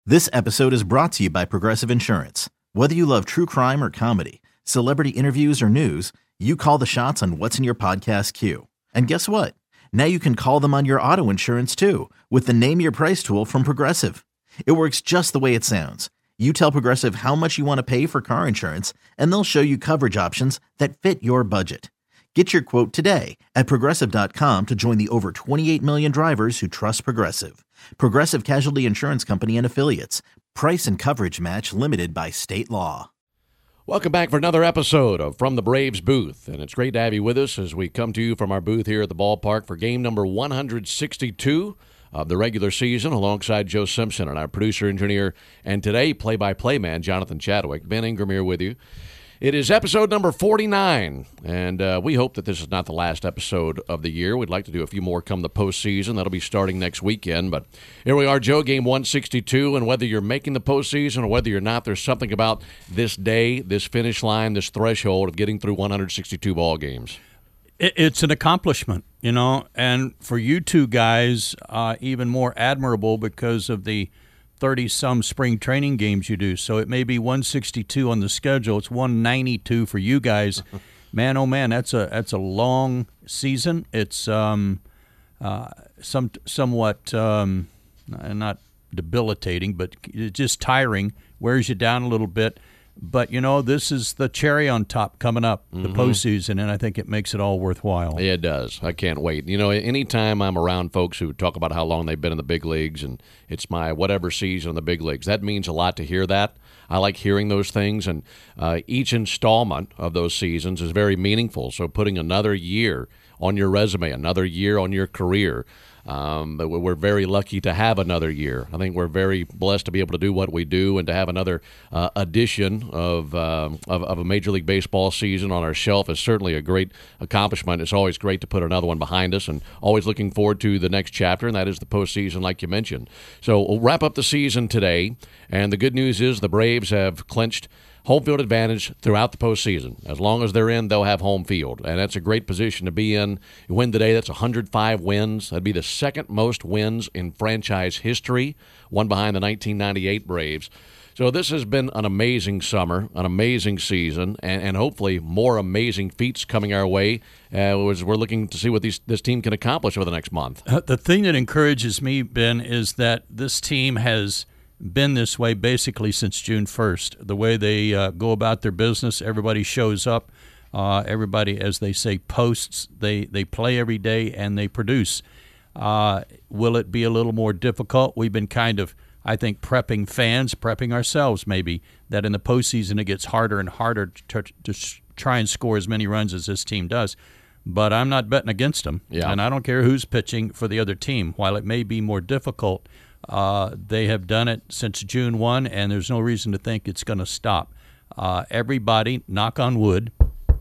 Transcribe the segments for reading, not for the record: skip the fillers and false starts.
This episode is brought to you by Progressive Insurance. Whether you love true crime or comedy, celebrity interviews or news, you call the shots on what's in your podcast queue. And guess what? Now you can call them on your auto insurance too with the Name Your Price tool from Progressive. It works just the way it sounds. You tell Progressive how much you want to pay for car insurance, and they'll show you coverage options that fit your budget. Get your quote today at Progressive.com to join the over 28 million drivers who trust Progressive. Progressive Casualty Insurance Company and Affiliates. Price and coverage match limited by state law. Welcome back for another episode of From the Braves Booth, and it's great to have you with us as we come to you from our booth here at the ballpark for game number 162 of the regular season alongside Joe Simpson and our producer, engineer, and today play-by-play man Jonathan Chadwick. Ben Ingram here with you. It is episode number 49, and we hope that this is not the last episode of the year. We'd like to do a few more come the postseason. That'll be starting next weekend. But here we are, Joe, game 162, and whether you're making the postseason or whether you're not, there's something about this day, this finish line, this threshold of getting through 162 ball games. It's an accomplishment, you know, and for you two guys, even more admirable because of the 30-some spring training games you do. So it may be 162 on the schedule. It's 192 for you guys. Man, oh man, that's a long season. It's somewhat not debilitating, but just tiring. Wears you down a little bit. But, you know, this is the cherry on top coming up, the postseason, and I think it makes it all worthwhile. Yeah, it does. I can't wait. You know, anytime I'm around folks who talk about how long they've been in the big leagues and it's my whatever season in the big leagues, that means a lot to hear that. I like hearing those things, and each installment of those seasons is very meaningful. So putting another year on your resume, another year on your career, but we're very lucky to have another year. I think we're very blessed to be able to do what we do and to have another edition of a Major League Baseball season on our shelf is certainly a great accomplishment. It's always great to put another one behind us, and always looking forward to the next chapter, and that is the postseason, like you mentioned. So we'll wrap up the season today, and the good news is the Braves have clinched home field advantage throughout the postseason. As long as they're in, they'll have home field, and that's a great position to be in. You win today, that's 105 wins. That'd be the second most wins in franchise history, one behind the 1998 Braves. So this has been an amazing summer, an amazing season, and hopefully more amazing feats coming our way as we're looking to see what this team can accomplish over the next month. The thing that encourages me, Ben, is that this team has been this way basically since June 1st. The way they go about their business, everybody shows up. Everybody, as they say, posts. They play every day and they produce. Will it be a little more difficult? We've been kind of, I think, prepping fans, prepping ourselves maybe, that in the postseason it gets harder and harder to try and score as many runs as this team does. But I'm not betting against them, and I don't care who's pitching for the other team. While it may be more difficult, they have done it since June 1, and there's no reason to think it's going to stop. Everybody, knock on wood,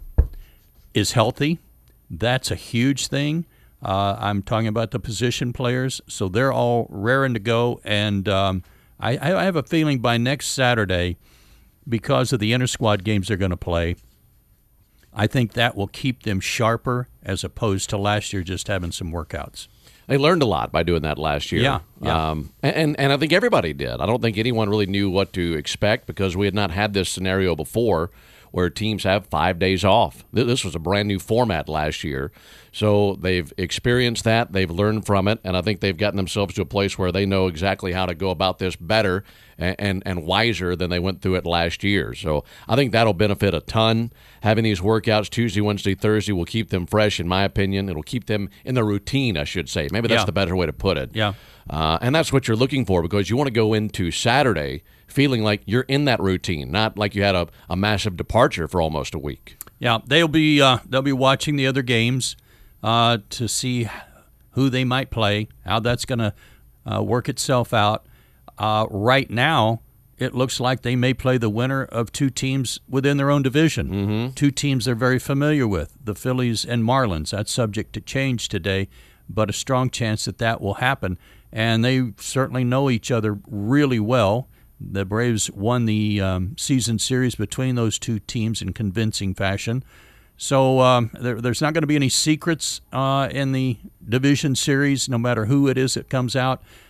is healthy. That's a huge thing. I'm talking about the position players, so they're all raring to go. And I have a feeling by next Saturday, because of the inter-squad games they're going to play, I think that will keep them sharper as opposed to last year just having some workouts. They learned a lot by doing that last year. Yeah. And I think everybody did. I don't think anyone really knew what to expect because we had not had this scenario before where teams have 5 days off. This was a brand new format last year. So they've experienced that, they've learned from it, and I think they've gotten themselves to a place where they know exactly how to go about this better and wiser than they went through it last year. So I think that'll benefit a ton. Having these workouts Tuesday, Wednesday, Thursday will keep them fresh, in my opinion. It'll keep them in the routine, I should say. Maybe that's the better way to put it. Yeah. And that's what you're looking for because you want to go into Saturday feeling like you're in that routine, not like you had a massive departure for almost a week. Yeah, they'll be watching the other games to see who they might play, how that's going to work itself out. Right now, it looks like they may play the winner of two teams within their own division. Mm-hmm. Two teams they're very familiar with, the Phillies and Marlins. That's subject to change today, but a strong chance that will happen. And they certainly know each other really well. The Braves won the season series between those two teams in convincing fashion. So there's not going to be any secrets in the division series, no matter who it is that comes out.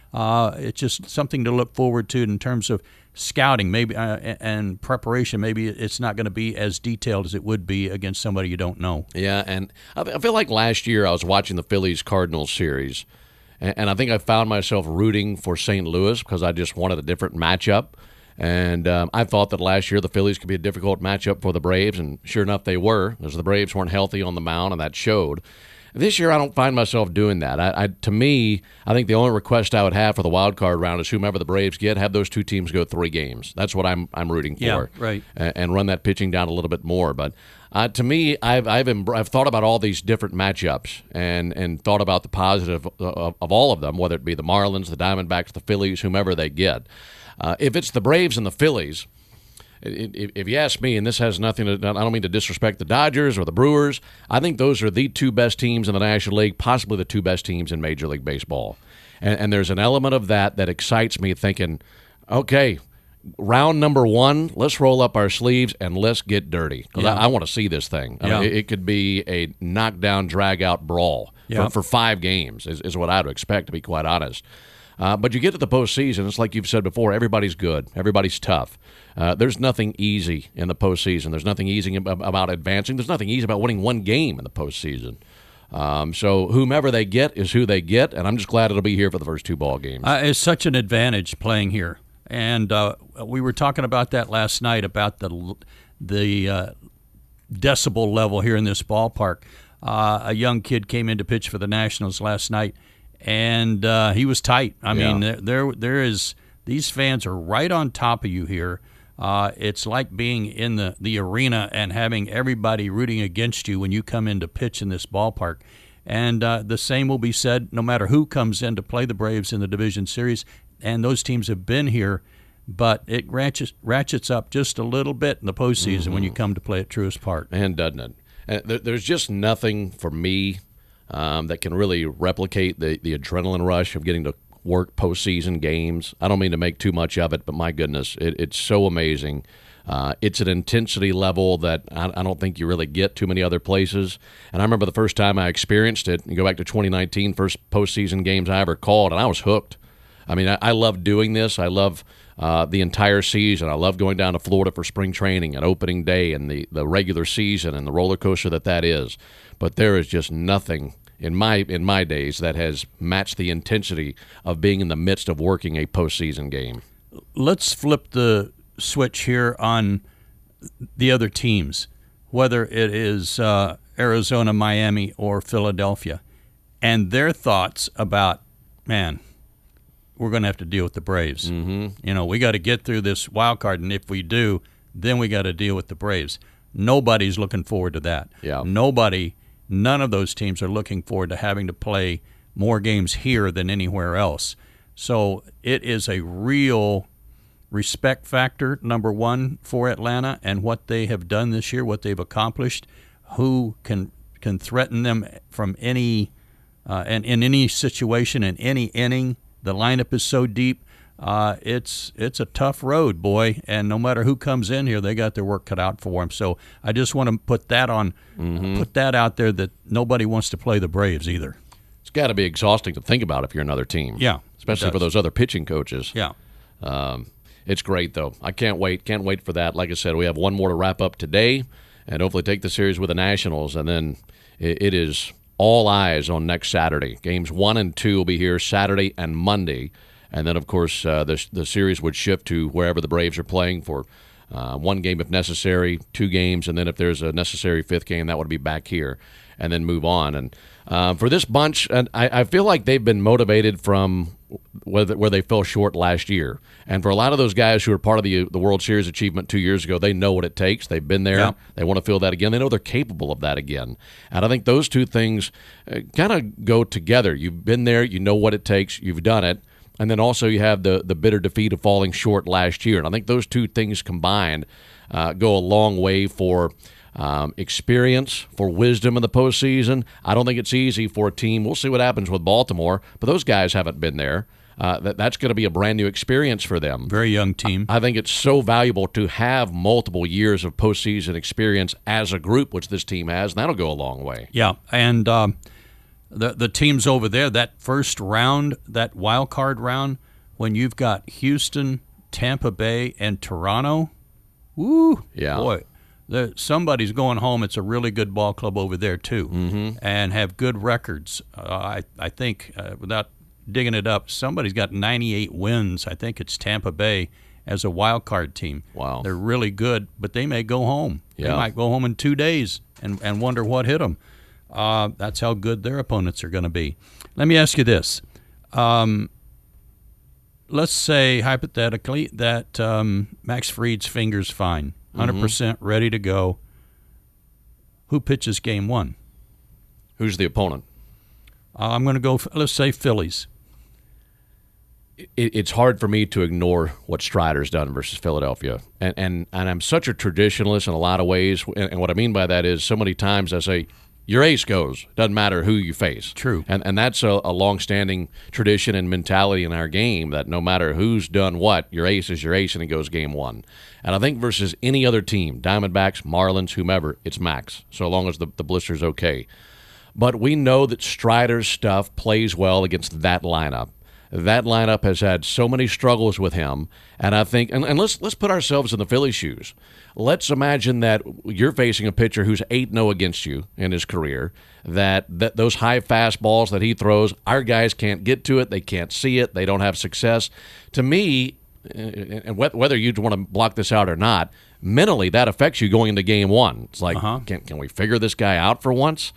It's just something to look forward to in terms of scouting, maybe and preparation. Maybe it's not going to be as detailed as it would be against somebody you don't know. Yeah, and I feel like last year I was watching the Phillies-Cardinals series, and I think I found myself rooting for St. Louis because I just wanted a different matchup. And I thought that last year the Phillies could be a difficult matchup for the Braves, and sure enough they were, as the Braves weren't healthy on the mound, and that showed. This year I don't find myself doing that. To me, I think the only request I would have for the wild card round is whomever the Braves get, have those two teams go 3 games. That's what I'm rooting for. Yeah, right. And run that pitching down a little bit more. But to me, I've thought about all these different matchups and thought about the positive of all of them, whether it be the Marlins, the Diamondbacks, the Phillies, whomever they get. If it's the Braves and the Phillies, if you ask me, and this has nothing to, I don't mean to disrespect the Dodgers or the Brewers, I think those are the 2 best teams in the National League, possibly the 2 best teams in Major League Baseball. And there's an element of that excites me, thinking, okay, round number 1, let's roll up our sleeves and let's get dirty. Because I want to see this thing. I mean, it could be a knockdown, drag-out brawl for 5 games is what I would expect, to be quite honest. But you get to the postseason, it's like you've said before, everybody's good. Everybody's tough. There's nothing easy in the postseason. There's nothing easy about advancing. There's nothing easy about winning 1 game in the postseason. So whomever they get is who they get, and I'm just glad it'll be here for the first 2 ball games. It's such an advantage playing here. And we were talking about that last night, about the decibel level here in this ballpark. A young kid came in to pitch for the Nationals last night, and he was tight. I mean, there is, these fans are right on top of you here. It's like being in the arena and having everybody rooting against you when you come in to pitch in this ballpark. And the same will be said no matter who comes in to play the Braves in the Division Series. And those teams have been here, but it ratchets up just a little bit in the postseason when you come to play at Truist Park. And doesn't it? And there's just nothing for me that can really replicate the adrenaline rush of getting to work postseason games. I don't mean to make too much of it, but my goodness, it's so amazing. It's an intensity level that I don't think you really get too many other places. And I remember the first time I experienced it, you go back to 2019, first postseason games I ever called, and I was hooked. I mean, I love doing this. I love the entire season. I love going down to Florida for spring training and opening day and the regular season and the roller coaster that is. But there is just nothing in my days that has matched the intensity of being in the midst of working a postseason game. Let's flip the switch here on the other teams, whether it is Arizona, Miami, or Philadelphia, and their thoughts about, man, we're going to have to deal with the Braves. Mm-hmm. You know, we got to get through this wild card, and if we do, then we got to deal with the Braves. Nobody's looking forward to that. Yeah. None of those teams are looking forward to having to play more games here than anywhere else. So it is a real respect factor, number one, for Atlanta and what they have done this year, what they've accomplished, who can threaten them from any and in any situation, in any inning. The lineup is so deep. It's a tough road, boy, and no matter who comes in here, they got their work cut out for them. So I just want to put that on, put that out there, that nobody wants to play the Braves either. It's got to be exhausting to think about if you're another team. Yeah, especially for those other pitching coaches. Yeah, it's great though. I can't wait. Can't wait for that. Like I said, we have one more to wrap up today, and hopefully take the series with the Nationals, and then it is all eyes on next Saturday. Games 1 and 2 will be here Saturday and Monday. And then, of course, the series would shift to wherever the Braves are playing for 1 game if necessary, 2 games, and then if there's a necessary 5th game, that would be back here, and then move on. And for this bunch, and I feel like they've been motivated from where they fell short last year. And for a lot of those guys who are part of the World Series achievement 2 years ago, they know what it takes. They've been there. Yeah. They want to feel that again. They know they're capable of that again. And I think those two things kind of go together. You've been there. You know what it takes. You've done it. And then also you have the bitter defeat of falling short last year. And I think those two things combined go a long way for experience, for wisdom in the postseason. I don't think it's easy for a team. We'll see what happens with Baltimore, but those guys haven't been there. That's going to be a brand new experience for them. Very young team. I think it's so valuable to have multiple years of postseason experience as a group, which this team has, and that'll go a long way. Yeah, and the teams over there, that first round, that wild card round, when you've got Houston, Tampa Bay, and Toronto, woo, Yeah. boy, somebody's going home. It's a really good ball club over there too, and have good records. I think without digging it up, somebody's got 98 wins. I think it's Tampa Bay as a wild card team. Wow. They're really good, but they may go home. Yeah. They might go home in 2 days and wonder what hit them. That's how good their opponents are going to be. Let me ask you this. Let's say, hypothetically, that Max Fried's finger's fine, 100% ready to go. Who pitches game one? Who's the opponent? I'm going to go, let's say, Phillies. It's hard for me to ignore what Strider's done versus Philadelphia. And I'm such a traditionalist in a lot of ways. And what I mean by that is so many times I say, your ace goes. Doesn't matter who you face. True. And that's a long-standing tradition and mentality in our game that no matter who's done what, your ace is your ace and it goes game one. And I think versus any other team, Diamondbacks, Marlins, whomever, it's Max, so long as the blister's okay. But we know that Strider's stuff plays well against that lineup. That lineup has had so many struggles with him, and I think, and let's put ourselves in the Phillies' shoes. Let's imagine that you're facing a pitcher who's 8-0 against you in his career, that those high fastballs that he throws, our guys can't get to it, they can't see it, they don't have success. To me, and whether you want to block this out or not, mentally that affects you going into game one. It's like, can we figure this guy out for once?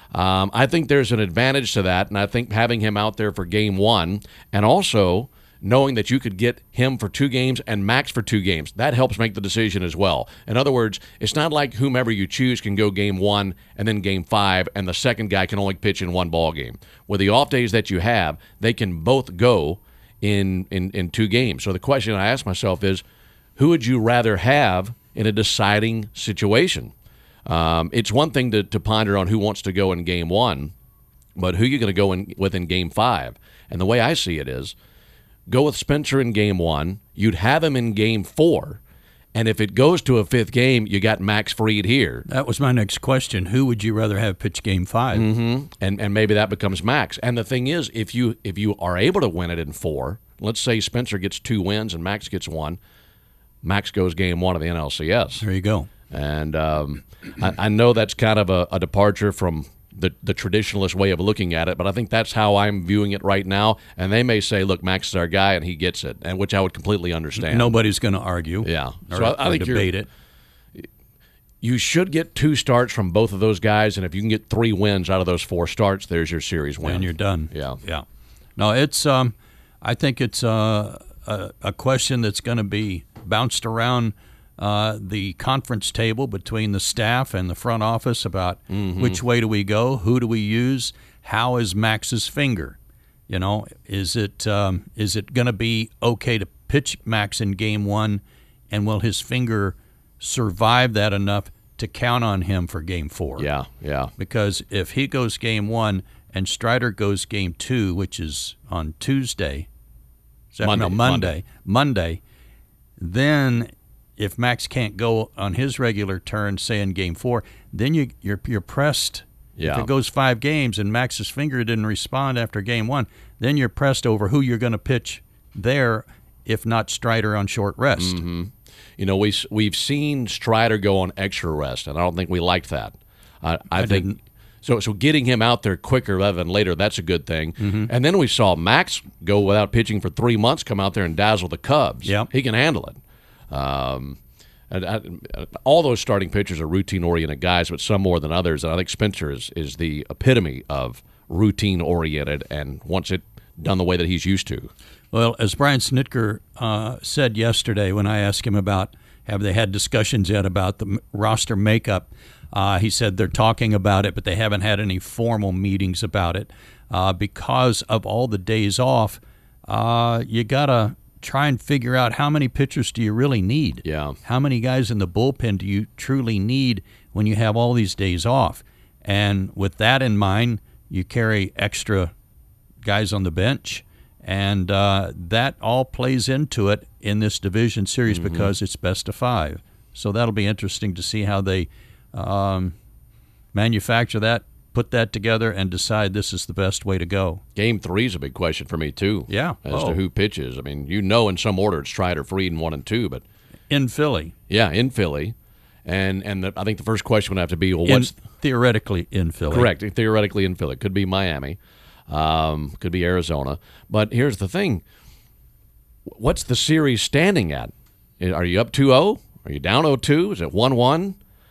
I think there's an advantage to that, and I think having him out there for game one and also knowing that you could get him for 2 games and Max for 2 games, that helps make the decision as well. In other words, it's not like whomever you choose can go game 1 and then game 5, and the second guy can only pitch in 1 ball game. With the off days that you have, they can both go in 2 games. So the question I ask myself is, who would you rather have in a deciding situation? It's one thing to ponder on who wants to go in game 1, but who are you going to go with in game 5? And the way I see it is, go with Spencer in game 1. You'd have him in game 4. And if it goes to a 5th game, you got Max Fried here. That was my next question. Who would you rather have pitch game 5? And maybe that becomes Max. And the thing is, if you are able to win it in 4, let's say Spencer gets 2 wins and Max gets 1, Max goes game 1 of the NLCS. There you go. And I know that's kind of a departure from the traditionalist way of looking at it, but I think that's how I'm viewing it right now. And they may say, look, Max is our guy and he gets it, and which I would completely understand. Nobody's going to argue. Yeah. So I think debate it. You should get 2 starts from both of those guys, and if you can get 3 wins out of those 4 starts, there's your series win. And you're done. Yeah. Yeah. No, it's I think it's a question that's going to be bounced around the conference table between the staff and the front office about which way do we go, who do we use, how is Max's finger? You know, is it going to be okay to pitch Max in game 1, and will his finger survive that enough to count on him for game 4? Yeah. Because if he goes game 1 and Strider goes game 2, which is on Tuesday, Monday, then if Max can't go on his regular turn, say in game 4, then you're pressed. Yeah. If it goes 5 games and Max's finger didn't respond after game 1, then you're pressed over who you're going to pitch there, if not Strider on short rest. You know, we've seen Strider go on extra rest, and I don't think we liked that. I think didn't. So getting him out there quicker rather than later, that's a good thing. And then we saw Max go without pitching for 3 months, come out there and dazzle the Cubs. Yep. He can handle it. All those starting pitchers are routine-oriented guys, but some more than others. And I think Spencer is the epitome of routine-oriented and wants it done the way that he's used to. Well, as Brian Snitker said yesterday when I asked him about have they had discussions yet about the roster makeup, he said they're talking about it, but they haven't had any formal meetings about it. Because of all the days off, you got to try and figure out how many pitchers do you really need? Yeah. How many guys in the bullpen do you truly need when you have all these days off? And with that in mind, you carry extra guys on the bench, and that all plays into it in this division series because it's best of 5. So that'll be interesting to see how they manufacture that put that together and decide this is the best way to go. Game 3 is a big question for me, too. Yeah. As to who pitches. I mean, in some order it's Strider, Fried, and 1 and 2, but in Philly. Yeah, in Philly. And I think the first question would have to be, well, what's theoretically in Philly? Correct. Theoretically in Philly. Could be Miami. Could be Arizona. But here's the thing. What's the series standing at? Are you up 2-0? Are you down 0-2? Is it 1-1?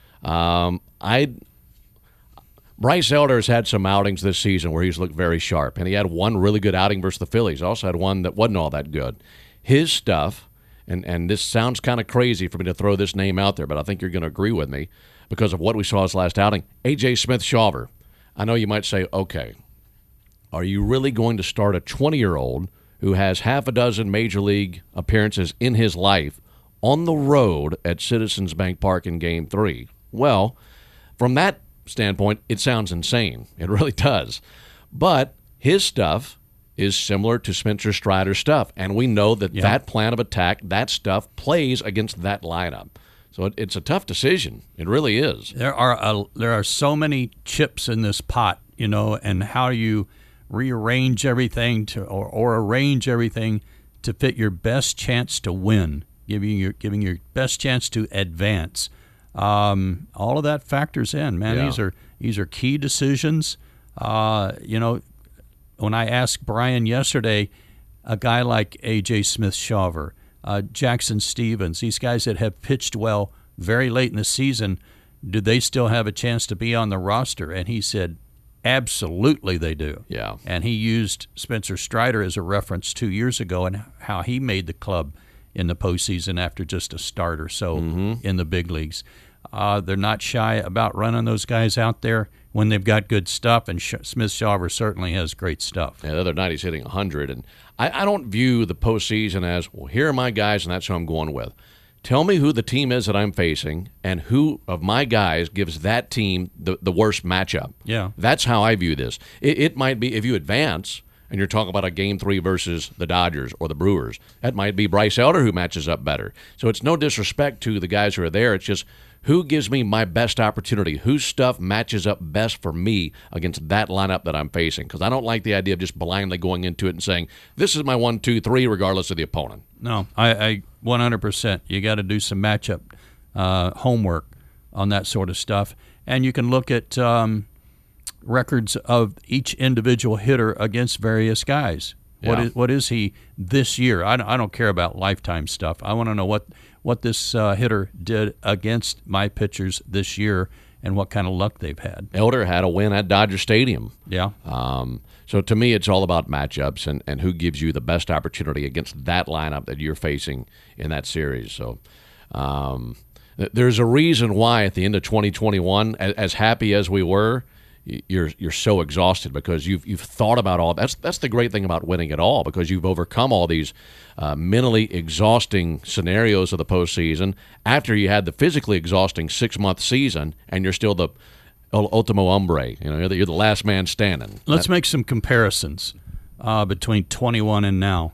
Bryce Elder has had some outings this season where he's looked very sharp, and he had one really good outing versus the Phillies. Also had one that wasn't all that good. His stuff, and this sounds kind of crazy for me to throw this name out there, but I think you're going to agree with me because of what we saw his last outing. A.J. Smith-Shawver. I know you might say, okay, are you really going to start a 20-year-old who has half a dozen Major League appearances in his life on the road at Citizens Bank Park in Game 3? Well, from that standpoint, it sounds insane. It really does. But his stuff is similar to Spencer Strider's stuff, and we know that that plan of attack, that stuff, plays against that lineup. So it's a tough decision. It really is. There are so many chips in this pot, and how you rearrange everything or arrange everything to fit your best chance to win, giving your best chance to advance. All of that factors in, man. Yeah. These are key decisions. When I asked Brian yesterday, a guy like A.J. Smith-Shawver, Jackson Stevens, these guys that have pitched well very late in the season, do they still have a chance to be on the roster? And he said, absolutely they do. Yeah. And he used Spencer Strider as a reference 2 years ago and how he made the club in the postseason after just a start or so in the big leagues. They're not shy about running those guys out there when they've got good stuff, and Smith-Shawver certainly has great stuff. Yeah, the other night he's hitting 100, and I don't view the postseason as, well, here are my guys, and that's who I'm going with. Tell me who the team is that I'm facing, and who of my guys gives that team the worst matchup. Yeah. That's how I view this. It might be, if you advance, and you're talking about a Game 3 versus the Dodgers or the Brewers, that might be Bryce Elder who matches up better. So it's no disrespect to the guys who are there. It's just who gives me my best opportunity, whose stuff matches up best for me against that lineup that I'm facing. Because I don't like the idea of just blindly going into it and saying, this is my 1, 2, 3, regardless of the opponent. No, I 100%. You got to do some matchup homework on that sort of stuff. And you can look at records of each individual hitter against various guys. Yeah. What is he this year? I don't care about lifetime stuff. I want to know what this hitter did against my pitchers this year and what kind of luck they've had. Elder had a win at Dodger Stadium. Yeah. So to me, it's all about matchups and who gives you the best opportunity against that lineup that you're facing in that series. So there's a reason why at the end of 2021, as happy as we were, you're so exhausted because you've thought about all that's the great thing about winning it all, because you've overcome all these mentally exhausting scenarios of the postseason after you had the physically exhausting 6-month season, and you're still the ultimo hombre. You're the last man standing. Let's make some comparisons between 21 and now.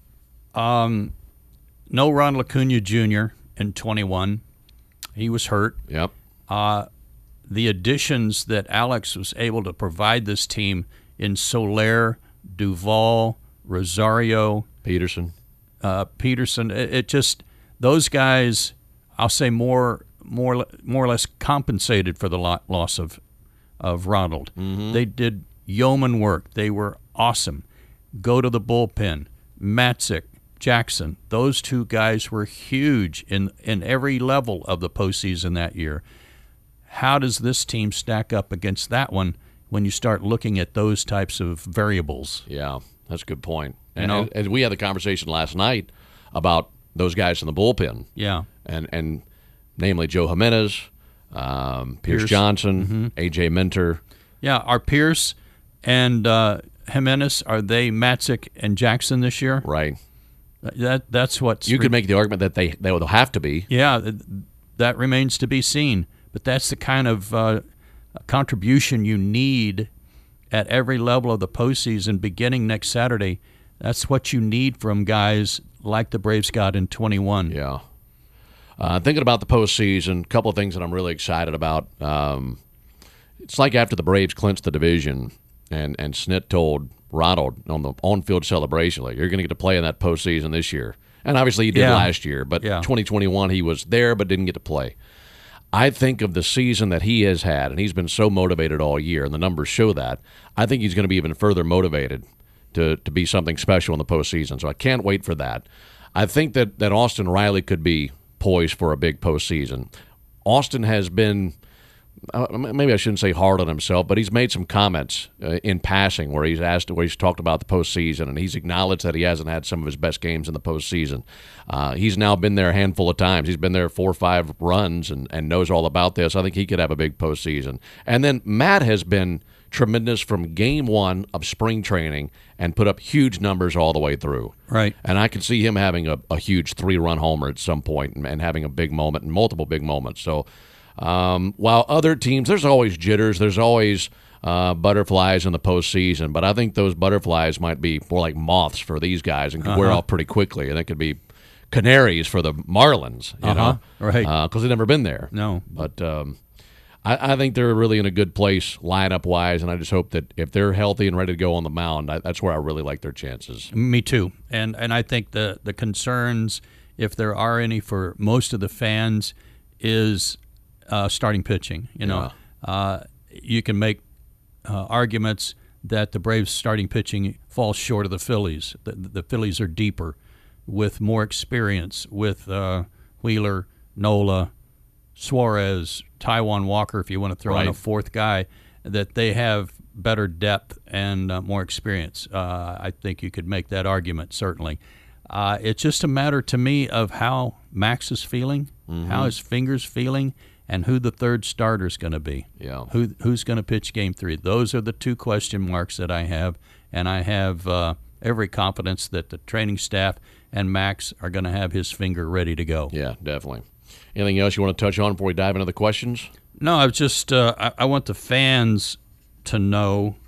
No Ronald Acuna Jr. in 21. He was hurt. Yep. The additions that Alex was able to provide this team in Soler, Duvall, Rosario, Peterson, it just, those guys, I'll say more or less compensated for the loss of Ronald. Mm-hmm. They did yeoman work. They were awesome. Go to the bullpen. Matzik, Jackson, those two guys were huge in every level of the postseason that year. How does this team stack up against that one when you start looking at those types of variables? Yeah, that's a good point. And we had the conversation last night about those guys in the bullpen. Yeah. And namely Joe Jimenez, Pierce Johnson, A.J. Minter. Yeah, are Pierce and Jimenez, are they Matzik and Jackson this year? Right. That's what you could make the argument that they will have to be. Yeah, that remains to be seen. But that's the kind of contribution you need at every level of the postseason beginning next Saturday. That's what you need from guys like the Braves got in 21. Yeah. Thinking about the postseason, a couple of things that I'm really excited about. it's like after the Braves clinched the division, and Snit told Ronald on the on-field celebration, like, you're going to get to play in that postseason this year. And obviously he did last year, but 2021 he was there but didn't get to play. I think of the season that he has had, and he's been so motivated all year, and the numbers show that. I think he's going to be even further motivated to be something special in the postseason. So I can't wait for that. I think that Austin Riley could be poised for a big postseason. Austin has been, maybe I shouldn't say hard on himself, but he's made some comments in passing where he's talked about the postseason, and he's acknowledged that he hasn't had some of his best games in the postseason. He's now been there a handful of times. He's been there 4 or 5 runs and knows all about this. I think he could have a big postseason. And then Matt has been tremendous from game 1 of spring training and put up huge numbers all the way through. Right. And I can see him having a huge 3-run homer at some point and having a big moment and multiple big moments. So while other teams, there's always jitters, there's always butterflies in the postseason, but I think those butterflies might be more like moths for these guys and could wear off pretty quickly. And they could be canaries for the Marlins, you know, right? Because they've never been there. No, but I think they're really in a good place lineup-wise, and I just hope that if they're healthy and ready to go on the mound, that's where I really like their chances. Me too. And I think the concerns, if there are any for most of the fans, is starting pitching. You know, you can make arguments that the Braves' starting pitching falls short of the Phillies. The Phillies are deeper with more experience with Wheeler, Nola, Suarez, Taijuan Walker, if you want to throw in a fourth guy, that they have better depth and more experience. I think you could make that argument, certainly. It's just a matter to me of how Max is feeling, how his finger's feeling, and who the third starter is going to be. Yeah. Who's going to pitch Game 3? Those are the 2 question marks that I have, and I have every confidence that the training staff and Max are going to have his finger ready to go. Yeah, definitely. Anything else you want to touch on before we dive into the questions? No, I was just I want the fans to know,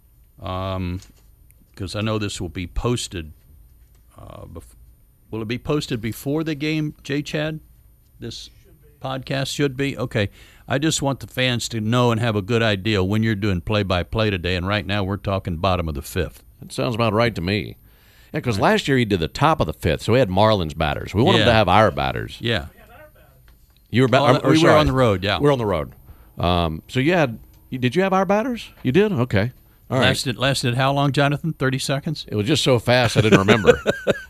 because I know this will be posted. Will it be posted before the game, J. Chad? This podcast should be? Okay. I just want the fans to know and have a good idea when you're doing play-by-play today, and right now we're talking bottom of the 5th. That sounds about right to me. Yeah, because last year he did the top of the 5th, so we had Marlins batters. We want him to have our batters. Yeah. You were we were on the road, yeah. We're on the road. So did you have our batters? You did? Okay. All right. Lasted how long, Jonathan? 30 seconds? It was just so fast I didn't remember.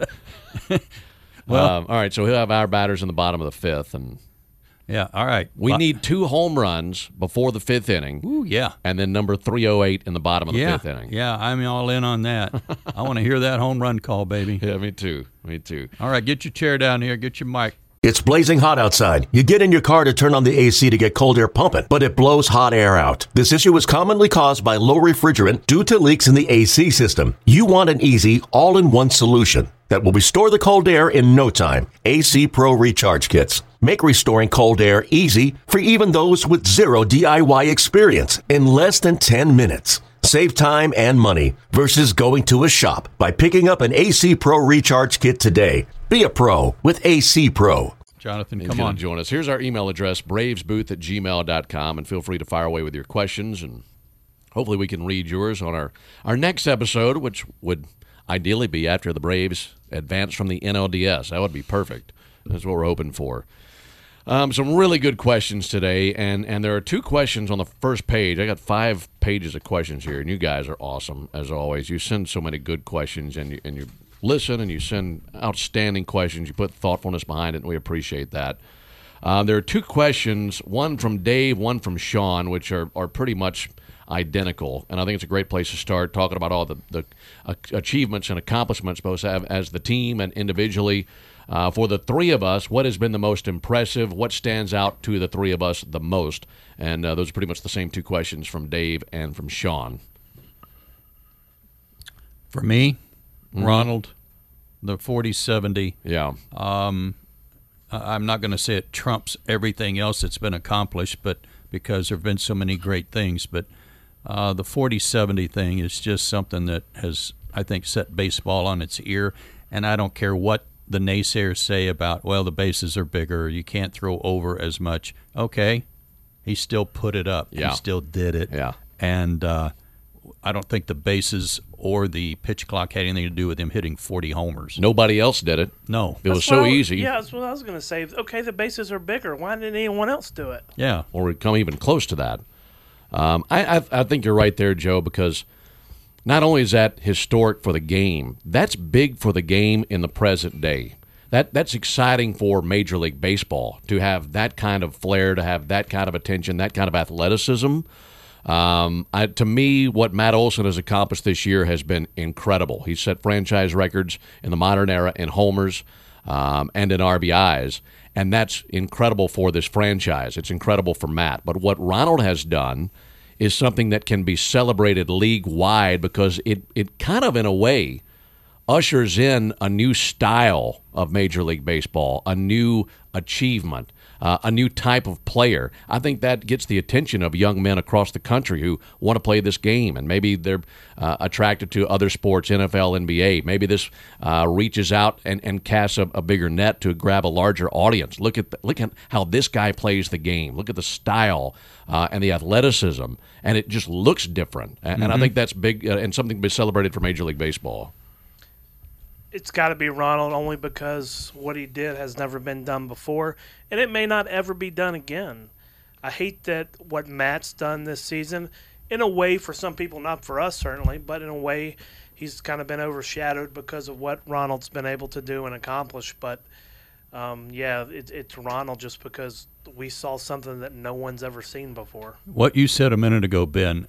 Well, all right, so he'll have our batters in the bottom of the 5th. And yeah, all right. We need 2 home runs before the 5th inning. Ooh, yeah. And then number 308 in the bottom of the 5th inning. Yeah, I'm all in on that. I want to hear that home run call, baby. Yeah, me too. All right, get your chair down here. Get your mic. It's blazing hot outside. You get in your car to turn on the AC to get cold air pumping, but it blows hot air out. This issue is commonly caused by low refrigerant due to leaks in the AC system. You want an easy, all-in-one solution that will restore the cold air in no time. AC Pro Recharge Kits make restoring cold air easy for even those with zero DIY experience in less than 10 minutes. Save time and money versus going to a shop by picking up an AC Pro Recharge Kit today. Be a pro with AC Pro. Jonathan, come on. Join us. Here's our email address, bravesbooth@gmail.com, and feel free to fire away with your questions, and hopefully we can read yours on our next episode, which would ideally be after the Braves advance from the NLDS. That would be perfect. That's what we're hoping for. Some really good questions today, and there are 2 questions on the first page. I got 5 pages of questions here, and you guys are awesome, as always. You send so many good questions, and you listen, and you send outstanding questions. You put thoughtfulness behind it, and we appreciate that. There are 2 questions, one from Dave, one from Sean, which are pretty much identical, and I think it's a great place to start talking about all the achievements and accomplishments both as the team and individually. For the 3 of us, what has been the most impressive? What stands out to the 3 of us the most? And those are pretty much the same 2 questions from Dave and from Sean. For me, Ronald, the 40-70. Yeah. I'm not going to say it trumps everything else that's been accomplished, but because there have been so many great things. But the 40-70 thing is just something that has, I think, set baseball on its ear. And I don't care what the naysayers say about, well, the bases are bigger, you can't throw over as much. Okay, he still put it up. Yeah. He still did it. Yeah. And I don't think the bases or the pitch clock had anything to do with him hitting 40 homers. Nobody else did it. No. It was so easy. Yeah, that's what I was going to say. Okay, the bases are bigger. Why didn't anyone else do it? Yeah. Or come even close to that. I think you're right there, Joe, because not only is that historic for the game, that's big for the game in the present day. That's exciting for Major League Baseball to have that kind of flair, to have that kind of attention, that kind of athleticism. To me, what Matt Olson has accomplished this year has been incredible. He's set franchise records in the modern era in homers and in RBIs, and that's incredible for this franchise. It's incredible for Matt. But what Ronald has done is something that can be celebrated league-wide because it kind of, in a way, ushers in a new style of Major League Baseball, a new achievement, a new type of player. I think that gets the attention of young men across the country who want to play this game, and maybe they're attracted to other sports, NFL, NBA. Maybe this reaches out and casts a bigger net to grab a larger audience. Look at how this guy plays the game. Look at the style and the athleticism, and it just looks different. And I think that's big and something to be celebrated for Major League Baseball. It's got to be Ronald only because what he did has never been done before, and it may not ever be done again. I hate that what Matt's done this season, in a way for some people, not for us certainly, but in a way he's kind of been overshadowed because of what Ronald's been able to do and accomplish. But, it's Ronald just because we saw something that no one's ever seen before. What you said a minute ago, Ben,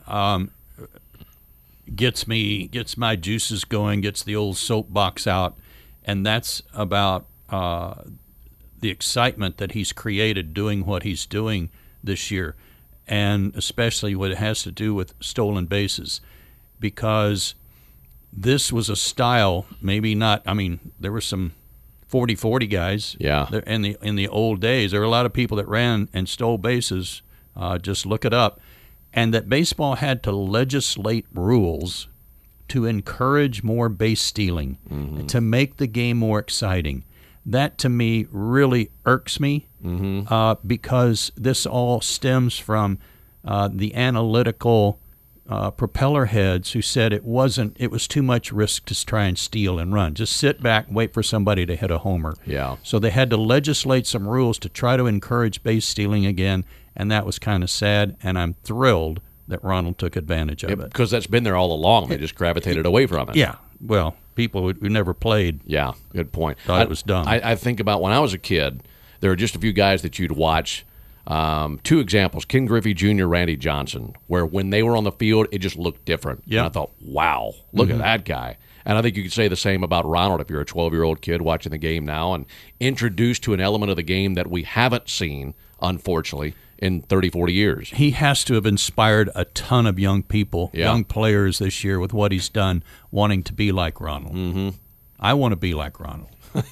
gets my juices going, gets the old soapbox out, and that's about the excitement that he's created doing what he's doing this year, and especially what it has to do with stolen bases, because this was a style, maybe not, I mean, there were some 40-40 guys. Yeah. In the old days, there were a lot of people that ran and stole bases. Just look it up. And that baseball had to legislate rules to encourage more base stealing, to make the game more exciting. That, to me, really irks me because this all stems from the analytical propeller heads who said it was too much risk to try and steal and run. Just sit back, wait for somebody to hit a homer. Yeah. So they had to legislate some rules to try to encourage base stealing again, and that was kind of sad, and I'm thrilled that Ronald took advantage of it. Because that's been there all along. They just gravitated away from it. Yeah. Well, people who never played Yeah, good point. thought it was dumb. I think about when I was a kid, there were just a few guys that you'd watch. Two examples, Ken Griffey Jr., Randy Johnson, where when they were on the field, it just looked different. Yeah. And I thought, wow, look at that guy. And I think you could say the same about Ronald if you're a 12-year-old kid watching the game now and introduced to an element of the game that we haven't seen, unfortunately, in 30, 40 years. He has to have inspired a ton of young people, Yeah. young players this year with what he's done, wanting to be like Ronald. Mm-hmm. I want to be like Ronald.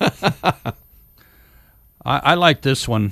I like this one.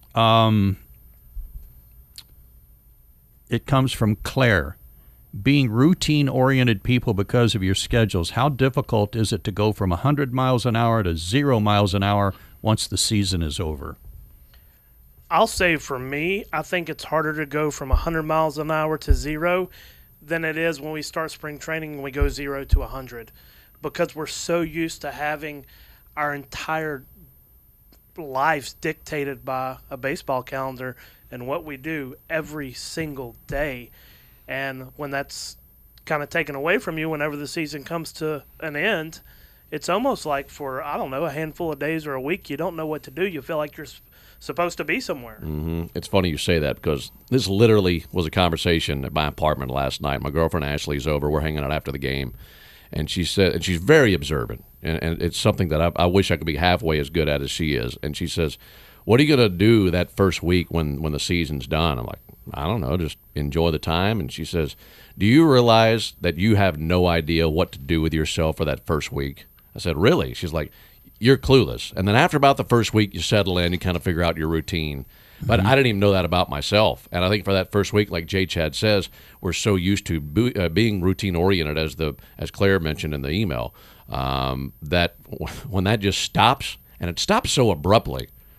It comes from Claire. Being routine-oriented people because of your schedules, how difficult is it to go from 100 miles an hour to 0 miles an hour once the season is over? I'll say for me, I think it's harder to go from 100 miles an hour to 0 than it is when we start spring training and we go 0 to 100, because we're so used to having our entire lives dictated by a baseball calendar and what we do every single day. And when that's kind of taken away from you whenever the season comes to an end, it's almost like for, I don't know, a handful of days or a week, you don't know what to do. You feel like you're supposed to be somewhere. Mm-hmm. It's funny you say that because this literally was a conversation at my apartment last night. My girlfriend Ashley's over. We're hanging out after the game. And she said, and she's very observant. And it's something that I wish I could be halfway as good at as she is. And she says, what are you going to do that first week when the season's done? I'm like, I don't know, just enjoy the time. And she says, do you realize that you have no idea what to do with yourself for that first week? I said, really? She's like, you're clueless. And then after about the first week, you settle in, you kind of figure out your routine. But I didn't even know that about myself. And I think for that first week, like J. Chad says, we're so used to being routine-oriented, as Claire mentioned in the email, that when that just stops, and it stops so abruptly,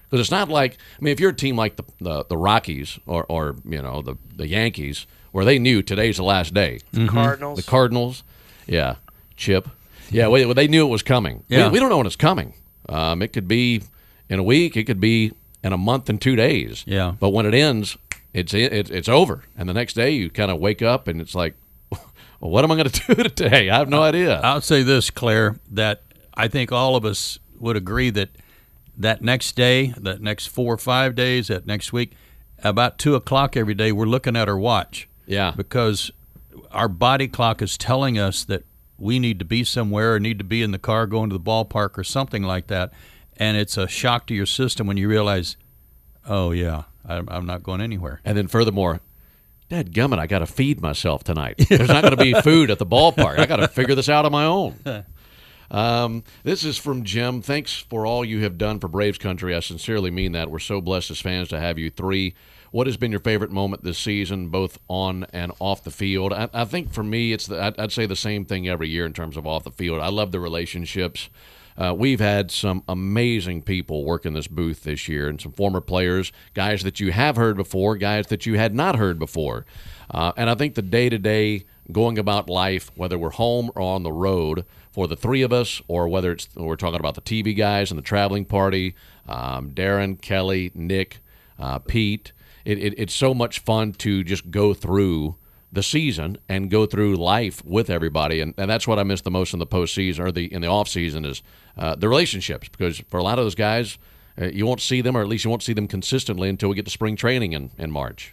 Because it's not like, I mean, if you're a team like the Rockies or the Yankees, where they knew today's the last day. Cardinals. The Cardinals, yeah, Chip. Yeah, they knew it was coming. Yeah. We don't know when it's coming. It could be in a week. It could be in a month and 2 days. Yeah. But when it ends, it's over. And the next day you kind of wake up and it's like, well, what am I going to do today? I have no idea. I'll say this, Claire, that I think all of us would agree that next day, that next 4 or 5 days, that next week, about 2 o'clock every day, we're looking at our watch. Yeah. Because our body clock is telling us that we need to be somewhere or need to be in the car going to the ballpark or something like that. And it's a shock to your system when you realize, oh, yeah, I'm not going anywhere. And then furthermore, dadgummit, I got to feed myself tonight. There's not going to be food at the ballpark. I got to figure this out on my own. This is from Jim. Thanks for all you have done for Braves country. I sincerely mean that. We're so blessed as fans to have you three. What has been your favorite moment this season, both on and off the field? I think for me, I'd say the same thing every year in terms of off the field. I love the relationships. We've had some amazing people work in this booth this year, and some former players, guys that you have heard before, guys that you had not heard before. And I think the day-to-day going about life, whether we're home or on the road, for the three of us, or whether we're talking about the TV guys and the traveling party, Darren, Kelly, Nick, Pete, it's so much fun to just go through the season and go through life with everybody, and that's what I miss the most in the postseason or in the off season is the relationships. Because for a lot of those guys, you won't see them, or at least you won't see them consistently until we get to spring training in March.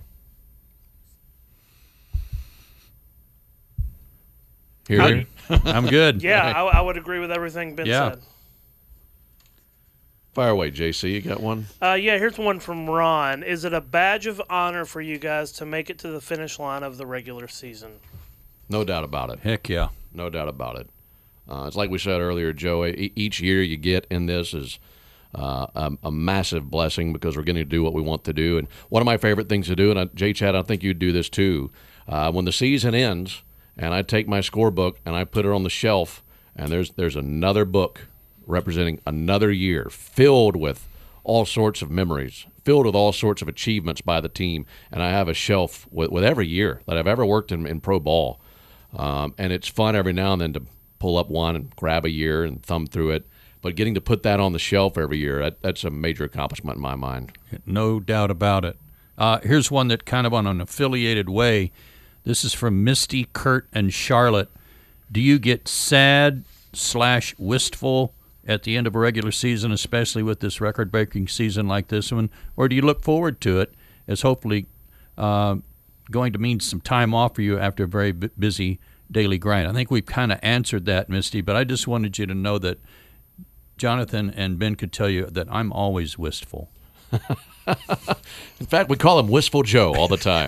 Here. I'm good. Yeah, I would agree with everything Ben said. Fire away, JC. You got one? Yeah, here's one from Ron. Is it a badge of honor for you guys to make it to the finish line of the regular season? No doubt about it. Heck yeah. No doubt about it. It's like we said earlier, Joe, each year you get in this is a massive blessing because we're getting to do what we want to do. And one of my favorite things to do, and J-Chad, I think you'd do this too, when the season ends and I take my scorebook and I put it on the shelf and there's another book representing another year filled with all sorts of memories, filled with all sorts of achievements by the team, and I have a shelf with every year that I've ever worked in pro ball. And it's fun every now and then to pull up one and grab a year and thumb through it. But getting to put that on the shelf every year, that's a major accomplishment in my mind. No doubt about it. Here's one that kind of on an affiliated way. This is from Misty, Kurt, and Charlotte. Do you get sad/wistful at the end of a regular season, especially with this record-breaking season like this one, or do you look forward to it as hopefully going to mean some time off for you after a very busy daily grind? I think we've kind of answered that, Misty, but I just wanted you to know that Jonathan and Ben could tell you that I'm always wistful. In fact, we call him Wistful Joe all the time.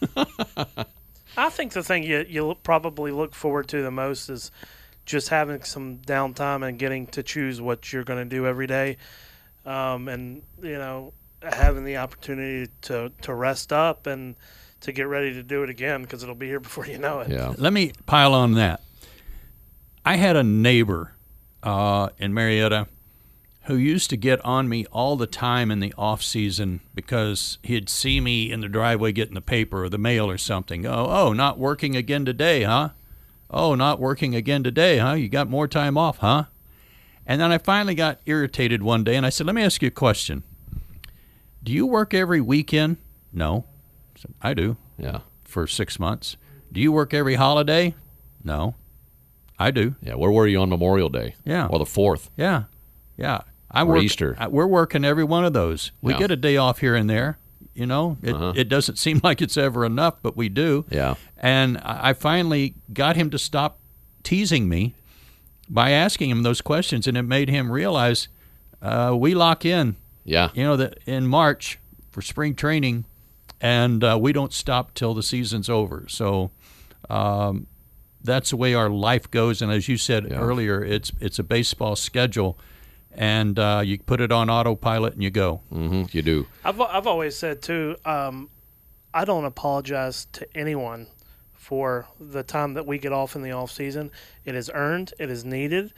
I think the thing you'll probably look forward to the most is just having some downtime and getting to choose what you're going to do every day, and having the opportunity to rest up and to get ready to do it again because it'll be here before you know it. Yeah. Let me pile on that. I had a neighbor in Marietta who used to get on me all the time in the off season because he'd see me in the driveway getting the paper or the mail or something. Oh, not working again today, huh? Oh, not working again today, huh? You got more time off, huh? And then I finally got irritated one day, and I said, let me ask you a question. Do you work every weekend? No. I said, I do. Yeah. For 6 months. Do you work every holiday? No. I do. Yeah, where were you on Memorial Day? Yeah. Or the 4th? Yeah. Or Easter. We're working every one of those. We Yeah. get a day off here and there. It doesn't seem like it's ever enough, but we do. Yeah. And I finally got him to stop teasing me by asking him those questions, and it made him realize we lock in, Yeah. in March for spring training, and we don't stop till the season's over. So that's the way our life goes. And as you said earlier, it's a baseball schedule. And you put it on autopilot and you go. Mm-hmm, you do. I've always said, too, I don't apologize to anyone for the time that we get off in the off season. It is earned. It is needed.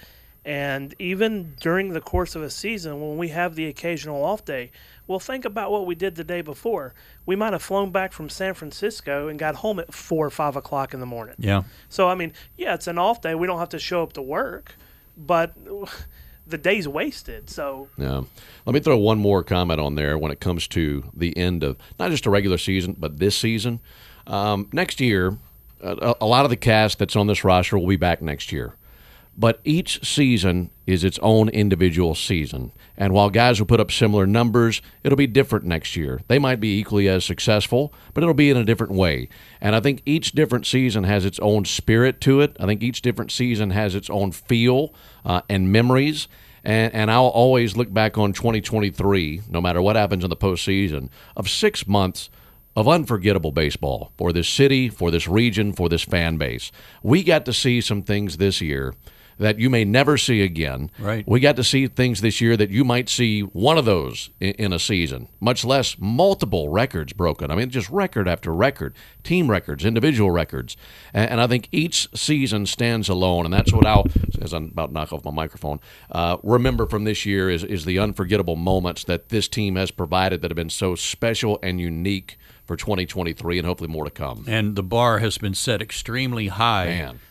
And even during the course of a season, when we have the occasional off day, well, think about what we did the day before. We might have flown back from San Francisco and got home at 4 or 5 o'clock in the morning. Yeah. So, I mean, yeah, it's an off day. We don't have to show up to work, but the day's wasted. So, yeah. Let me throw one more comment on there when it comes to the end of not just a regular season, but this season. Next year, a lot of the cast that's on this roster will be back next year. But each season is its own individual season. And while guys will put up similar numbers, it'll be different next year. They might be equally as successful, but it'll be in a different way. And I think each different season has its own spirit to it. I think each different season has its own feel and memories. And I'll always look back on 2023, no matter what happens in the postseason, of 6 months of unforgettable baseball for this city, for this region, for this fan base. We got to see some things this year that you may never see again. Right. We got to see things this year that you might see one of those in a season, much less multiple records broken. I mean, just record after record, team records, individual records. And I think each season stands alone, and that's what I'll, as I'm about to knock off my microphone, remember from this year is the unforgettable moments that this team has provided that have been so special and unique for 2023 and hopefully more to come. And the bar has been set extremely high. Man.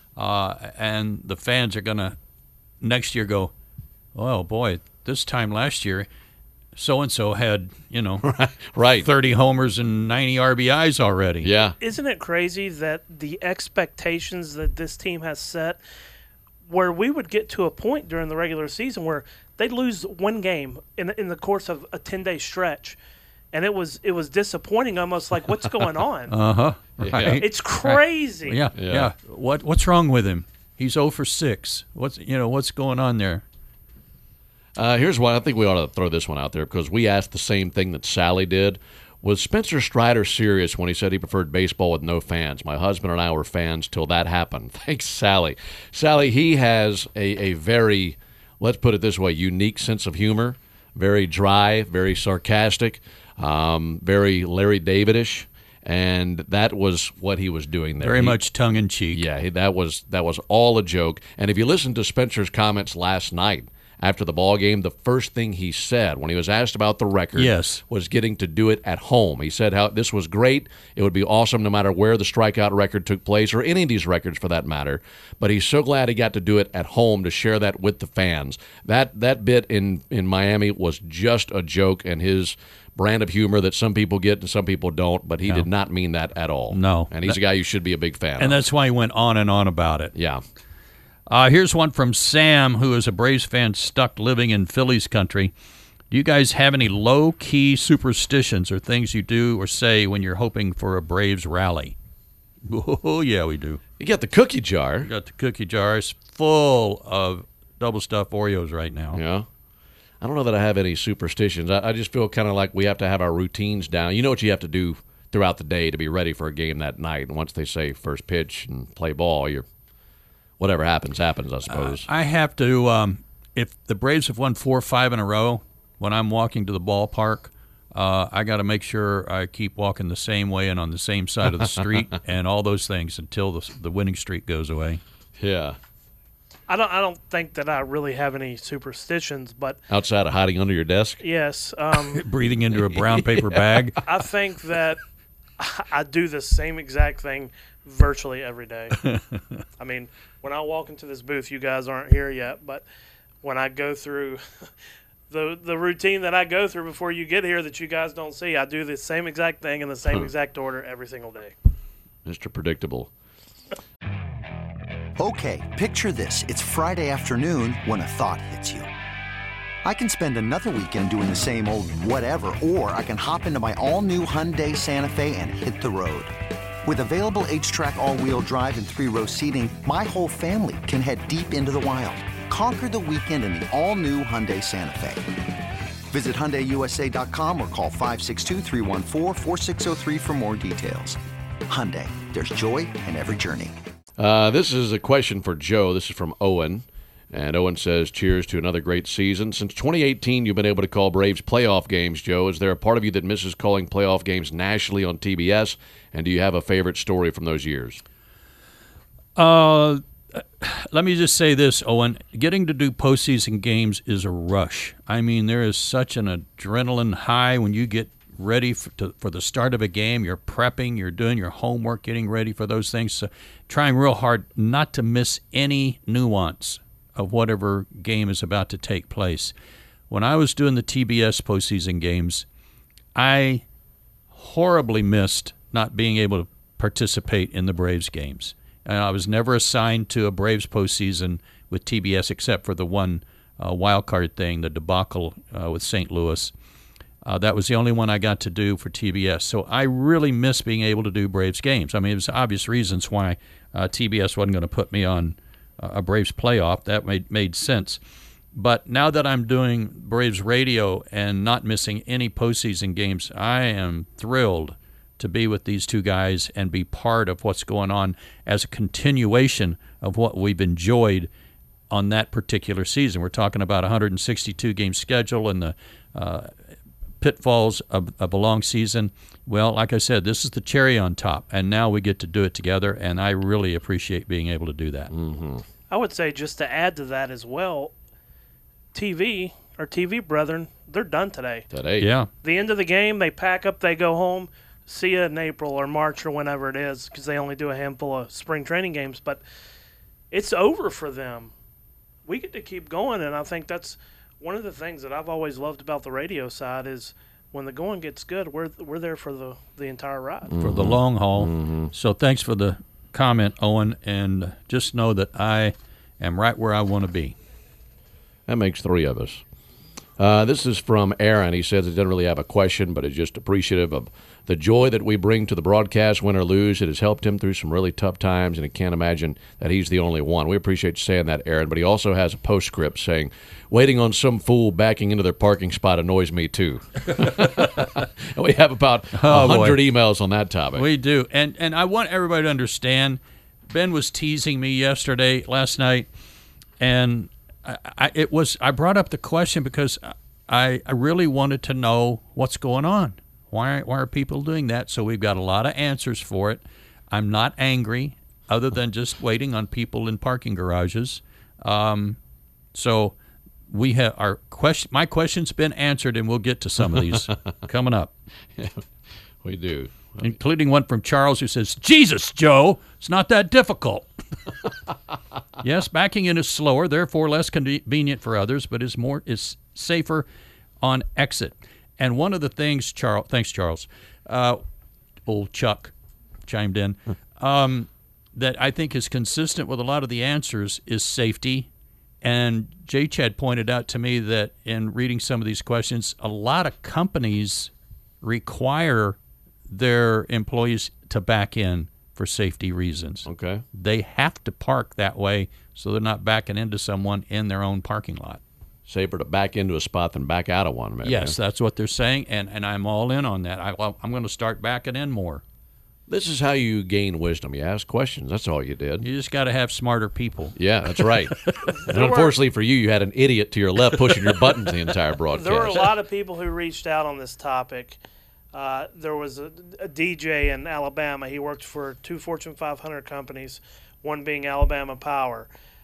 And the fans are going to next year go, oh, boy, this time last year, so-and-so had, Right. 30 homers and 90 RBIs already. Yeah. isn't it crazy that the expectations that this team has set, where we would get to a point during the regular season where they'd lose one game in the course of a 10-day stretch, and it was disappointing, almost like, what's going on? Uh-huh. Yeah. Right. It's crazy. Yeah. What's wrong with him? He's 0 for 6. What's going on there? Here's what I think we ought to throw this one out there because we asked the same thing that Sally did. Was Spencer Strider serious when he said he preferred baseball with no fans? My husband and I were fans till that happened. Thanks, Sally. Sally, he has a very, let's put it this way, unique sense of humor, very dry, very sarcastic, very Larry David-ish. And that was what he was doing there. Very much tongue-in-cheek. Yeah, that was all a joke. And if you listen to Spencer's comments last night after the ball game, the first thing he said when he was asked about the record was getting to do it at home. He said how this was great. It would be awesome no matter where the strikeout record took place or any of these records for that matter. But he's so glad he got to do it at home to share that with the fans. That bit in Miami was just a joke and his brand of humor that some people get and some people don't, but he did not mean that at all. No. And he's a guy you should be a big fan of. And that's why he went on and on about it. Yeah. Here's one from Sam, who is a Braves fan stuck living in Phillies country. Do you guys have any low-key superstitions or things you do or say when you're hoping for a Braves rally? Oh, yeah, we do. You got the cookie jar. We got the cookie jars full of double-stuffed Oreos right now. Yeah. I don't know that I have any superstitions. I just feel kind of like we have to have our routines down. You know what you have to do throughout the day to be ready for a game that night. And once they say first pitch and play ball, whatever happens, I suppose. I have to, if the Braves have won 4 or 5 in a row, when I'm walking to the ballpark, I got to make sure I keep walking the same way and on the same side of the street and all those things until the winning streak goes away. Yeah. I don't think that I really have any superstitions, but Outside of hiding under your desk? yes, Breathing into a brown paper bag. I think that I do the same exact thing virtually every day. I mean, when I walk into this booth, you guys aren't here yet, but when I go through the routine that I go through before you get here that you guys don't see, I do the same exact thing in the same exact order every single day. Mr. Predictable. Okay, picture this. It's Friday afternoon when a thought hits you. I can spend another weekend doing the same old whatever, or I can hop into my all-new Hyundai Santa Fe and hit the road. With available H-Track all-wheel drive and 3-row seating, my whole family can head deep into the wild. Conquer the weekend in the all-new Hyundai Santa Fe. Visit HyundaiUSA.com or call 562-314-4603 for more details. Hyundai, there's joy in every journey. This is a question for Joe. This is from Owen. And Owen says, cheers to another great season. Since 2018, you've been able to call Braves playoff games, Joe. Is there a part of you that misses calling playoff games nationally on TBS? And do you have a favorite story from those years? let me just say this, Owen. Getting to do postseason games is a rush. I mean, there is such an adrenaline high when you get ready for the start of a game. You're prepping, you're doing your homework, getting ready for those things. So trying real hard not to miss any nuance of whatever game is about to take place. When I was doing the TBS postseason games, I horribly missed not being able to participate in the Braves games. And I was never assigned to a Braves postseason with TBS except for the one wild card thing, the debacle with St. Louis. That was the only one I got to do for TBS. So I really miss being able to do Braves games. I mean, there's obvious reasons why TBS wasn't going to put me on a Braves playoff. That made sense. But now that I'm doing Braves radio and not missing any postseason games, I am thrilled to be with these two guys and be part of what's going on as a continuation of what we've enjoyed on that particular season. We're talking about a 162-game schedule and the pitfalls of a long season. Well, like I said, this is the cherry on top, and now we get to do it together, and I really appreciate being able to do that. Mm-hmm. I would say, just to add to that as well, TV, our TV brethren, they're done today. Yeah. The end of the game, they pack up, they go home. See you in April or March or whenever it is, because they only do a handful of spring training games. But it's over for them. We get to keep going, and I think that's one of the things that I've always loved about the radio side is when the going gets good, we're there for the entire ride. For the long haul. So thanks for the comment, Owen, and just know that I am right where I want to be. That makes three of us. This is from Aaron. He says he doesn't really have a question, but is just appreciative of the joy that we bring to the broadcast, win or lose. It has helped him through some really tough times, and he can't imagine that he's the only one. We appreciate you saying that, Aaron. But he also has a postscript saying, waiting on some fool backing into their parking spot annoys me too. And we have about 100 emails on that topic. We do. And I want everybody to understand, Ben was teasing me last night, and I brought up the question because I really wanted to know what's going on. Why are people doing that? So we've got a lot of answers for it. I'm not angry, other than just waiting on people in parking garages. So we have my question's been answered, and we'll get to some of these coming up. Yeah, we do. Including one from Charles who says, Jesus, Joe, it's not that difficult. Yes, backing in is slower, therefore less convenient for others, but is safer on exit. And one of the things, thanks, Charles, old Chuck chimed in, that I think is consistent with a lot of the answers is safety. And J-Chad pointed out to me that in reading some of these questions, a lot of companies require their employees to back in for safety reasons. Okay. They have to park that way so they're not backing into someone in their own parking lot. Safer to back into a spot than back out of one, maybe. Yes, that's what they're saying, and I'm all in on that. I'm going to start backing in more. This is how you gain wisdom. You ask questions. That's all you did. You just got to have smarter people. Yeah, that's right. And unfortunately for you had an idiot to your left pushing your buttons the entire broadcast. There were a lot of people who reached out on this topic. There was a DJ in Alabama. He worked for 2 Fortune 500 companies, one being Alabama Power.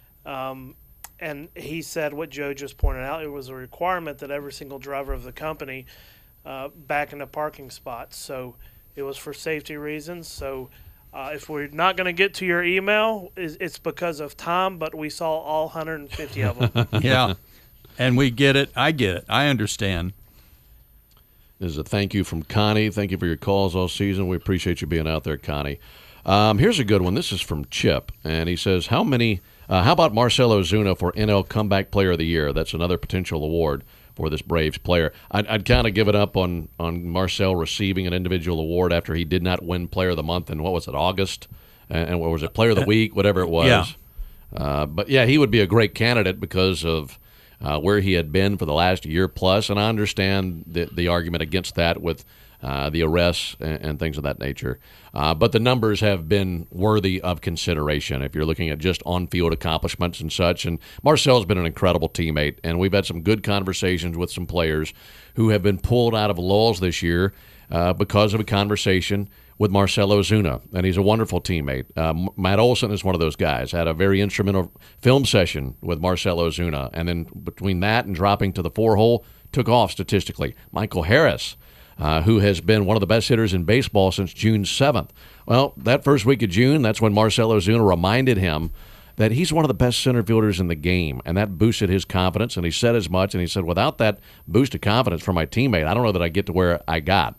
And he said what Joe just pointed out. It was a requirement that every single driver of the company back into parking spots. So it was for safety reasons. So if we're not going to get to your email, it's because of time, but we saw all 150 of them. Yeah, and we get it. I get it. I understand. This is a thank you from Connie. Thank you for your calls all season. We appreciate you being out there, Connie. Here's a good one. This is from Chip, and he says, how about Marcell Ozuna for NL Comeback Player of the Year? That's another potential award for this Braves player. I'd kind of give it up on Marcell receiving an individual award after he did not win Player of the Month in, August? And what was it, Player of the Week, whatever it was. Yeah. But, yeah, he would be a great candidate because of where he had been for the last year plus, and I understand the argument against that with the arrests and things of that nature. But the numbers have been worthy of consideration if you're looking at just on-field accomplishments and such. And Marcell's been an incredible teammate, and we've had some good conversations with some players who have been pulled out of lulls this year because of a conversation with Marcell Ozuna, and he's a wonderful teammate. Matt Olson is one of those guys. Had a very instrumental film session with Marcell Ozuna, and then between that and dropping to the 4-hole, took off statistically. Michael Harris, who has been one of the best hitters in baseball since June 7th. Well, that first week of June, that's when Marcell Ozuna reminded him that he's one of the best center fielders in the game, and that boosted his confidence, and he said as much, and he said, without that boost of confidence from my teammate, I don't know that I get to where I got.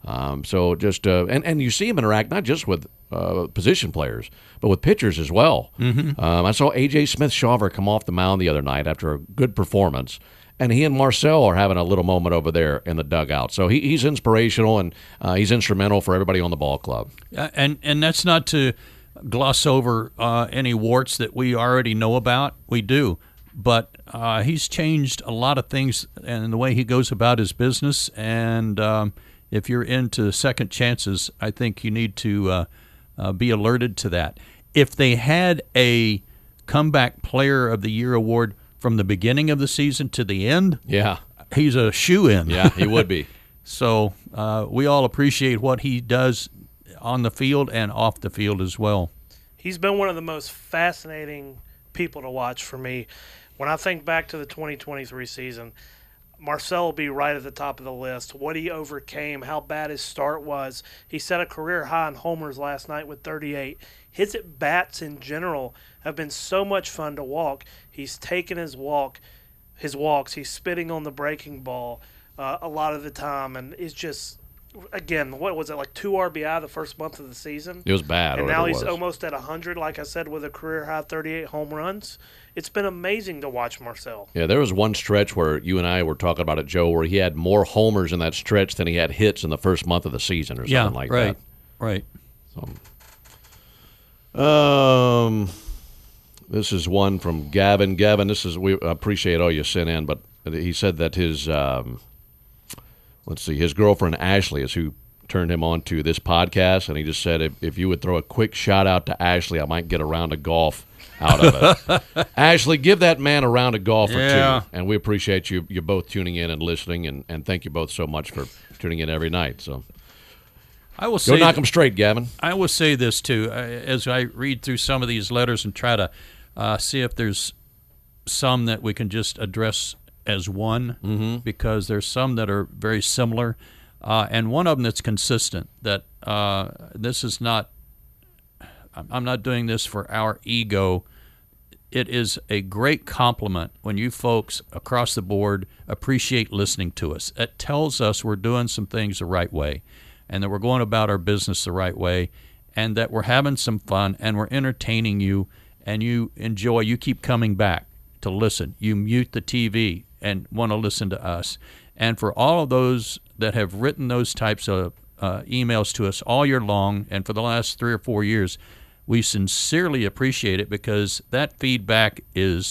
So just and you see him interact not just with position players, but with pitchers as well. I saw A.J. Smith-Shawver come off the mound the other night after a good performance, and he and Marcell are having a little moment over there in the dugout. So he's inspirational, and he's instrumental for everybody on the ball club. And that's not to gloss over any warts that we already know about. We do. But he's changed a lot of things in the way he goes about his business, and if you're into second chances, I think you need to be alerted to that. If they had a comeback player of the year award from the beginning of the season to the end, he's a shoo-in. Yeah, he would be. So we all appreciate what he does on the field and off the field as well. He's been one of the most fascinating people to watch for me. When I think back to the 2023 season, Marcell will be right at the top of the list. What he overcame, how bad his start was. He set a career high in homers last night with 38. His at-bats in general have been so much fun to walk. He's taken his walks. He's spitting on the breaking ball a lot of the time, and it's just, again, what was it, like 2 RBI the first month of the season? It was bad. And now he's almost at 100, like I said, with a career high 38 home runs. It's been amazing to watch Marcell. Yeah, there was one stretch where you and I were talking about it, Joe, where he had more homers in that stretch than he had hits in the first month of the season or something like that. Right. So, this is one from Gavin. Gavin, we appreciate all you sent in, but he said that his his girlfriend Ashley is who turned him on to this podcast, and he just said if you would throw a quick shout out to Ashley, I might get a round of golf out of it. Ashley, give that man a round of golf or two, and we appreciate you both tuning in and listening, and thank you both so much for tuning in every night. So I will say, go knock them straight, Gavin. I will say this too, as I read through some of these letters and try to see if there's some that we can just address as one, because there's some that are very similar, and one of them that's consistent. That this is not. I'm not doing this for our ego. It is a great compliment when you folks across the board appreciate listening to us. It tells us we're doing some things the right way, and that we're going about our business the right way, and that we're having some fun, and we're entertaining you, and you enjoy. You keep coming back to listen. You mute the TV and want to listen to us. And for all of those that have written those types of emails to us all year long and for the last 3 or 4 years, we sincerely appreciate it, because that feedback is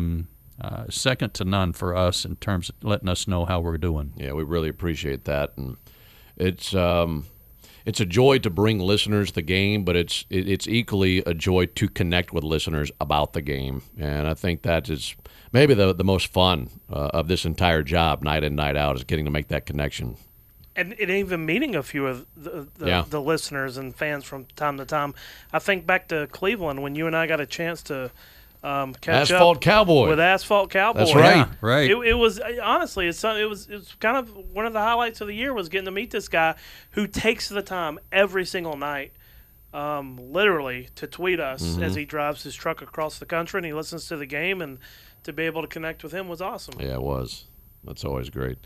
second to none for us in terms of letting us know how we're doing. Yeah, we really appreciate that, and it's a joy to bring listeners the game, but it's equally a joy to connect with listeners about the game, and I think that is maybe the most fun of this entire job, night in, night out, is getting to make that connection. And even meeting a few of the listeners and fans from time to time. I think back to Cleveland when you and I got a chance to catch Asphalt up Cowboy. with Asphalt Cowboy. That's right. Yeah, right. It was honestly, it was kind of one of the highlights of the year was getting to meet this guy who takes the time every single night, literally, to tweet us as he drives his truck across the country and he listens to the game, and to be able to connect with him was awesome. Yeah, it was. That's always great.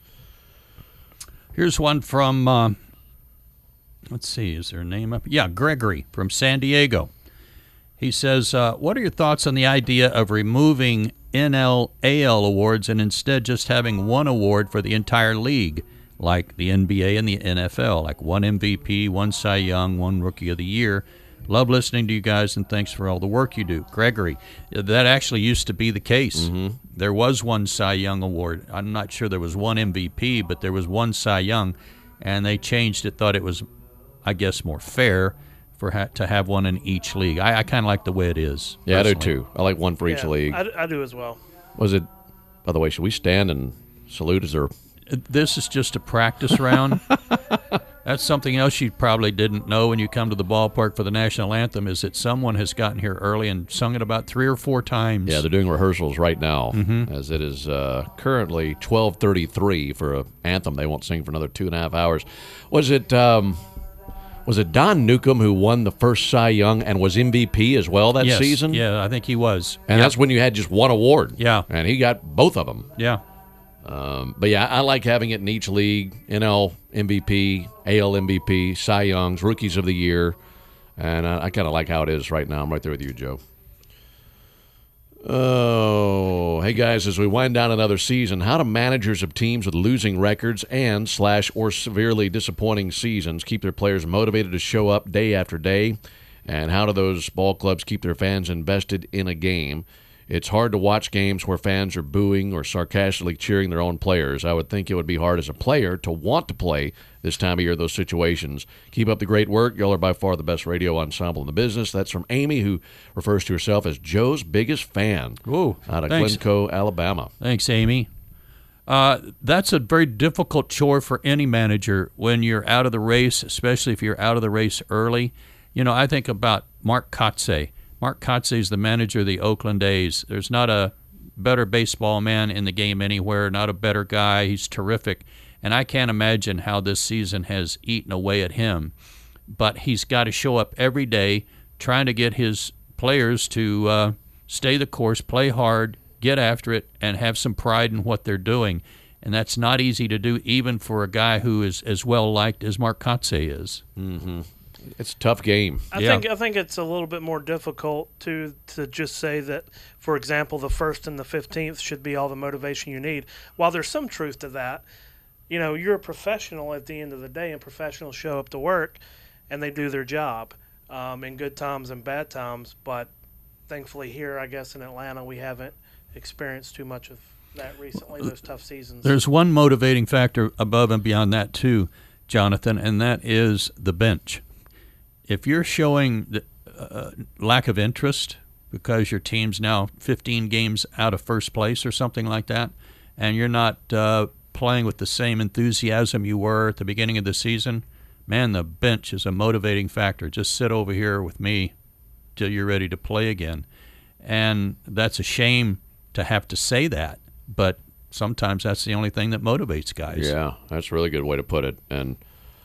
Here's one from, let's see, is there a name up? Yeah, Gregory from San Diego. He says, what are your thoughts on the idea of removing NL, AL awards and instead just having one award for the entire league, like the NBA and the NFL, like one MVP, one Cy Young, one Rookie of the Year? Love listening to you guys, and thanks for all the work you do. Gregory, that actually used to be the case. There was one Cy Young award. I'm not sure there was one MVP, but there was one Cy Young, and they changed it, thought it was, I guess, more fair to have one in each league. I kind of like the way it is. Yeah, personally. I do too. I like one for each league. I do as well. Was it, by the way, should we stand and salute? Is there... This is just a practice round. That's something else you probably didn't know when you come to the ballpark for the national anthem, is that someone has gotten here early and sung it about 3 or 4 times. Yeah, they're doing rehearsals right now, as it is currently 12:33 for an anthem. They won't sing for another 2.5 hours. Was it Don Newcomb who won the first Cy Young and was MVP as well that season? Yeah, I think he was. And that's when you had just one award. Yeah. And he got both of them. Yeah. But yeah, I like having it in each league: NL MVP, AL MVP, Cy Youngs, Rookies of the Year, and I kind of like how it is right now. I'm right there with you, Joe. Oh, hey guys, as we wind down another season, how do managers of teams with losing records and / or severely disappointing seasons keep their players motivated to show up day after day? And how do those ball clubs keep their fans invested in a game? It's hard to watch games where fans are booing or sarcastically cheering their own players. I would think it would be hard as a player to want to play this time of year, those situations. Keep up the great work. Y'all are by far the best radio ensemble in the business. That's from Amy, who refers to herself as Joe's biggest fan. Ooh, out of thanks. Glencoe, Alabama. Thanks, Amy. That's a very difficult chore for any manager when you're out of the race, especially if you're out of the race early. You know, I think about Mark Kotsay. Mark Kotsay is the manager of the Oakland A's. There's not a better baseball man in the game anywhere, not a better guy. He's terrific. And I can't imagine how this season has eaten away at him. But he's got to show up every day trying to get his players to stay the course, play hard, get after it, and have some pride in what they're doing. And that's not easy to do even for a guy who is as well-liked as Mark Kotsay is. Mm-hmm. It's a tough game. I think it's a little bit more difficult to just say that, for example, the 1st and the 15th should be all the motivation you need. While there's some truth to that, you know, you're a professional at the end of the day, and professionals show up to work and they do their job in good times and bad times. But thankfully here, I guess in Atlanta, we haven't experienced too much of that recently, those tough seasons. There's one motivating factor above and beyond that too, Jonathan, and that is the bench. If you're showing the lack of interest because your team's now 15 games out of first place or something like that, and you're not playing with the same enthusiasm you were at the beginning of the season, man, the bench is a motivating factor. Just sit over here with me till you're ready to play again. And that's a shame to have to say that, but sometimes that's the only thing that motivates guys. Yeah, that's a really good way to put it. And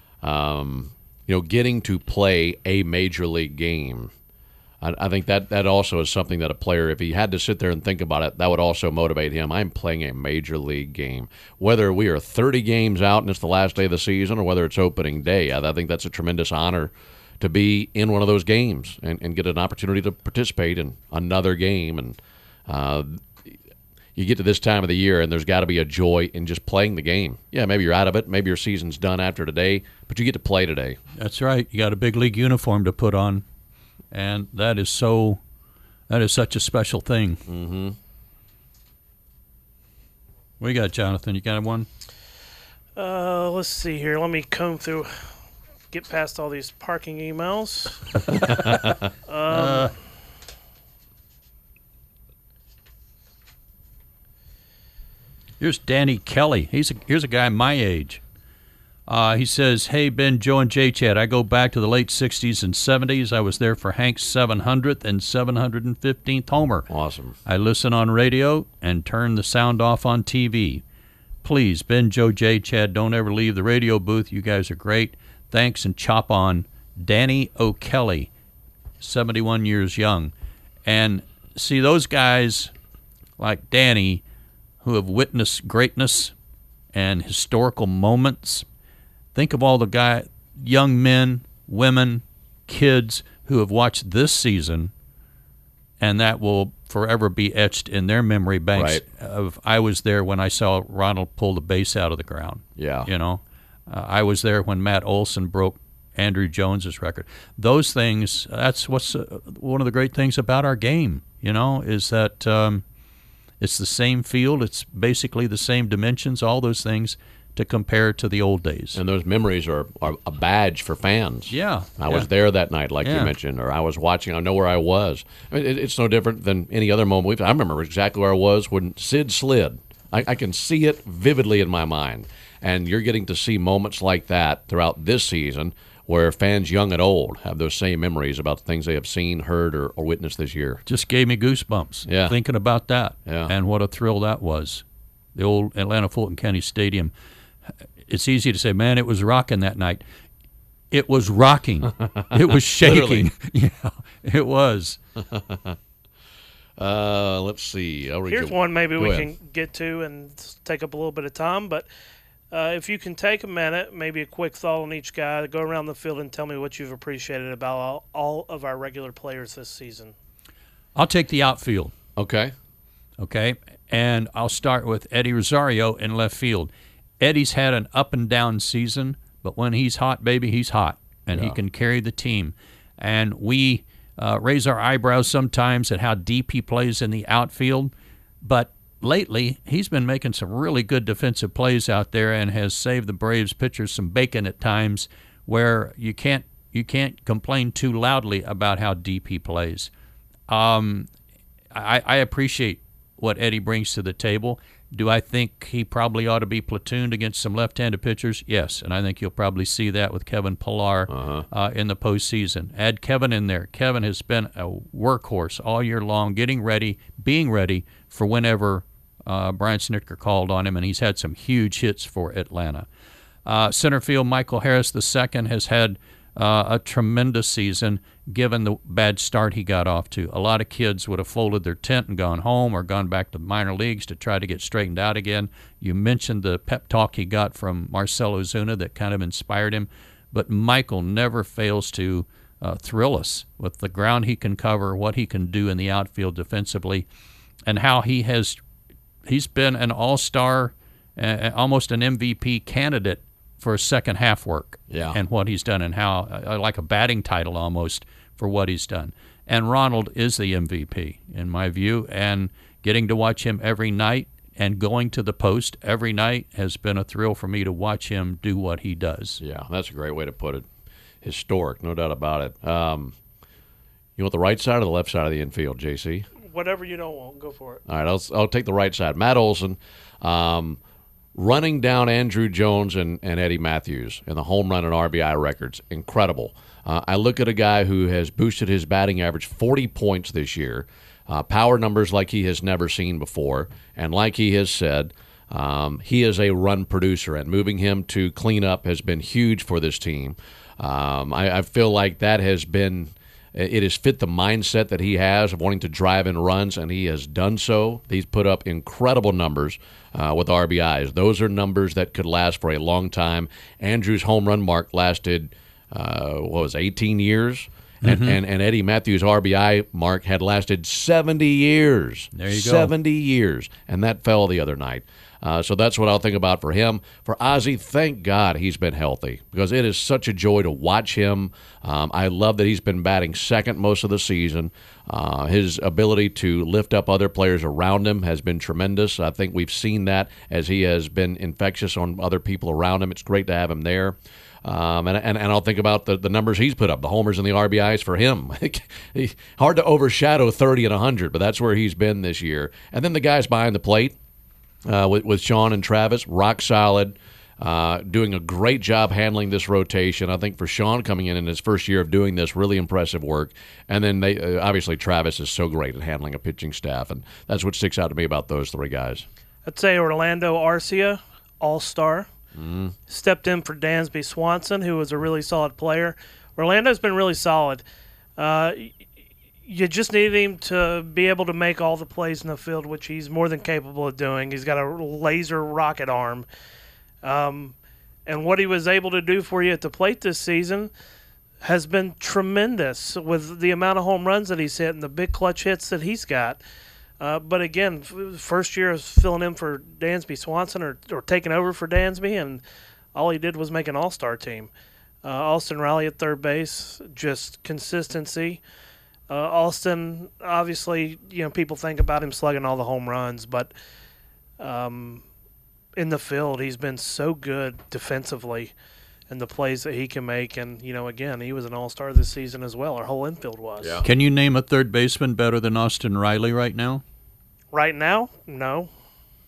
you know, getting to play a major league game, I think that also is something that a player, if he had to sit there and think about it, that would also motivate him. I'm playing a major league game. Whether we are 30 games out and it's the last day of the season or whether it's opening day, I think that's a tremendous honor to be in one of those games and get an opportunity to participate in another game. And you get to this time of the year, and there's got to be a joy in just playing the game. Yeah, maybe you're out of it. Maybe your season's done after today, but you get to play today. That's right. You got a big league uniform to put on, and that is such a special thing. Mm-hmm. What you got, Jonathan? You got one? Let's see here. Let me comb through, get past all these parking emails. Here's Danny Kelly. Here's a guy my age. He says, "Hey, Ben, Joe, and Jay Chad, I go back to the late 60s and 70s. I was there for Hank's 700th and 715th homer. Awesome. I listen on radio and turn the sound off on TV. Please, Ben, Joe, Jay, Chad, don't ever leave the radio booth. You guys are great. Thanks, and chop on. Danny O'Kelly, 71 years young." And see, those guys like Danny who have witnessed greatness and historical moments. Think of all the young men, women, kids who have watched this season, and that will forever be etched in their memory banks. Right. Of I was there when I saw Ronald pull the base out of the ground. Yeah. You know, I was there when Matt Olson broke Andrew Jones's record. Those things, that's what's one of the great things about our game, you know, is that it's the same field, it's basically the same dimensions, all those things to compare to the old days. And those memories are a badge for fans. Yeah. I was there that night, like you Yeah. mentioned, or I was watching, I know where I was. I mean, it's no different than any other moment. I remember exactly where I was when Sid slid. I can see it vividly in my mind. And you're getting to see moments like that throughout this season where fans young and old have those same memories about the things they have seen, heard, or witnessed this year. Just gave me goosebumps thinking about that. Yeah. And what a thrill that was. The old Atlanta Fulton County Stadium. It's easy to say, man, it was rocking that night. It was rocking. It was shaking. Yeah, it was. Let's see. Here's one maybe Go we ahead. can get to and take up a little bit of time, but if you can take a minute, maybe a quick thought on each guy, go around the field and tell me what you've appreciated about all of our regular players this season. I'll take the outfield. Okay. And I'll start with Eddie Rosario in left field. Eddie's had an up and down season, but when he's hot, baby, he's hot, and he can carry the team. And we raise our eyebrows sometimes at how deep he plays in the outfield, but lately he's been making some really good defensive plays out there and has saved the Braves pitchers some bacon at times where you can't complain too loudly about how deep he plays. I appreciate what Eddie brings to the table. Do I think he probably ought to be platooned against some left-handed pitchers? Yes, and I think you'll probably see that with Kevin Pillar in the postseason. Add Kevin in there. Kevin has been a workhorse all year long, getting ready, being ready for whenever Brian Snitker called on him, and he's had some huge hits for Atlanta. Center field, Michael Harris II has had a tremendous season given the bad start he got off to. A lot of kids would have folded their tent and gone home or gone back to the minor leagues to try to get straightened out again. You mentioned the pep talk he got from Marcell Ozuna that kind of inspired him. But Michael never fails to thrill us with the ground he can cover, what he can do in the outfield defensively, and how he's been an all-star, almost an MVP candidate for second half work and what he's done, and how like a batting title almost for what he's done. And Ronald is the MVP in my view, and getting to watch him every night and going to the post every night has been a thrill for me to watch him do what he does. Yeah, that's a great way to put it. Historic, no doubt about it. You want the right side or the left side of the infield, JC? Whatever you don't want, go for it. All right, I'll take the right side. Matt Olson, running down Andrew Jones and Eddie Matthews in the home run and RBI records, incredible. I look at a guy who has boosted his batting average 40 points this year, power numbers like he has never seen before, and like he has said, he is a run producer, and moving him to cleanup has been huge for this team. I feel like that has been – it has fit the mindset that he has of wanting to drive in runs, and he has done so. He's put up incredible numbers with RBIs. Those are numbers that could last for a long time. Andrew's home run mark lasted, 18 years? And Eddie Matthews' RBI mark had lasted 70 years. There you go. 70 years. And that fell the other night. So that's what I'll think about for him. For Ozzie, thank God he's been healthy, because it is such a joy to watch him. I love that he's been batting second most of the season. His ability to lift up other players around him has been tremendous. I think we've seen that as he has been infectious on other people around him. It's great to have him there. And I'll think about the numbers he's put up, the homers and the RBIs for him. Hard to overshadow 30 and 100, but that's where he's been this year. And then the guys behind the plate, with Sean and Travis, rock solid, doing a great job handling this rotation. I think for Sean coming in his first year of doing this, really impressive work. And then obviously Travis is so great at handling a pitching staff, and that's what sticks out to me about those three guys. I'd say Orlando Arcia, all-star. Stepped in for Dansby Swanson, who was a really solid player. Orlando's been really solid. You just need him to be able to make all the plays in the field, which he's more than capable of doing. He's got a laser rocket arm. And what he was able to do for you at the plate this season has been tremendous with the amount of home runs that he's hit and the big clutch hits that he's got. But again, first year is filling in for Dansby Swanson or taking over for Dansby, and all he did was make an all-star team. Austin Riley at third base, just consistency. Austin, obviously, people think about him slugging all the home runs, but in the field, he's been so good defensively and the plays that he can make. And, again, he was an all-star this season as well. Our whole infield was. Yeah. Can you name a third baseman better than Austin Riley right now? Right now? No.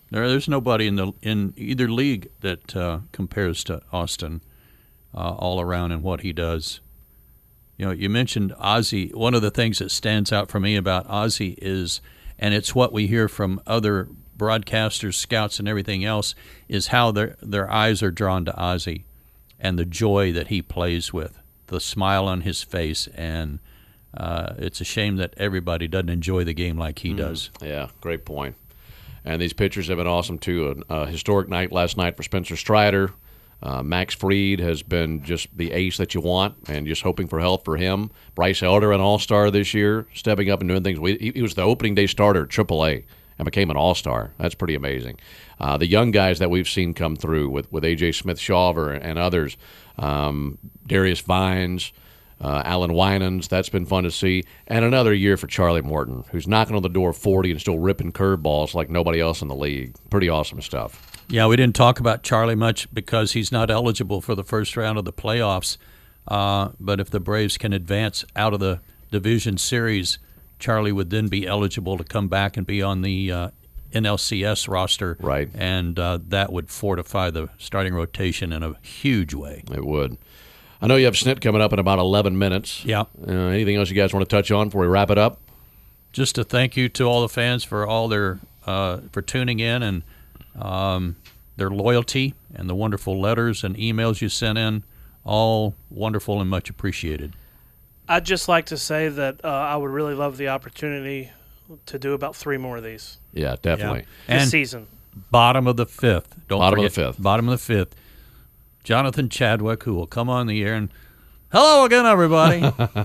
There's nobody in either league that compares to Austin all around in what he does. You know, you mentioned Ozzie. One of the things that stands out for me about Ozzie is, and it's what we hear from other broadcasters, scouts, and everything else, is how their eyes are drawn to Ozzie and the joy that he plays with, the smile on his face, and it's a shame that everybody doesn't enjoy the game like he does. Yeah, great point. And these pitchers have been awesome, too. A historic night last night for Spencer Strider. Max Fried has been just the ace that you want, and just hoping for help for him. Bryce Elder, an all-star this year, stepping up and doing things. He was the opening day starter at AAA and became an all-star. That's pretty amazing. The young guys that we've seen come through with A.J. Smith-Shawver and others, Darius Vines, Alan Winans, that's been fun to see. And another year for Charlie Morton, who's knocking on the door of 40 and still ripping curveballs like nobody else in the league. Pretty awesome stuff. Yeah, we didn't talk about Charlie much because he's not eligible for the first round of the playoffs. But if the Braves can advance out of the division series, Charlie would then be eligible to come back and be on the NLCS roster. Right. And that would fortify the starting rotation in a huge way. It would. I know you have SNIT coming up in about 11 minutes. Yeah. Anything else you guys want to touch on before we wrap it up? Just a thank you to all the fans for all their for tuning in and their loyalty and the wonderful letters and emails you sent in. All wonderful and much appreciated. I'd just like to say that I would really love the opportunity to do about 3 more of these Yeah, definitely. Yeah. this And season. bottom of the 5th. Bottom of the 5th. Bottom of the 5th. Jonathan Chadwick, who will come on the air and, hello again, everybody.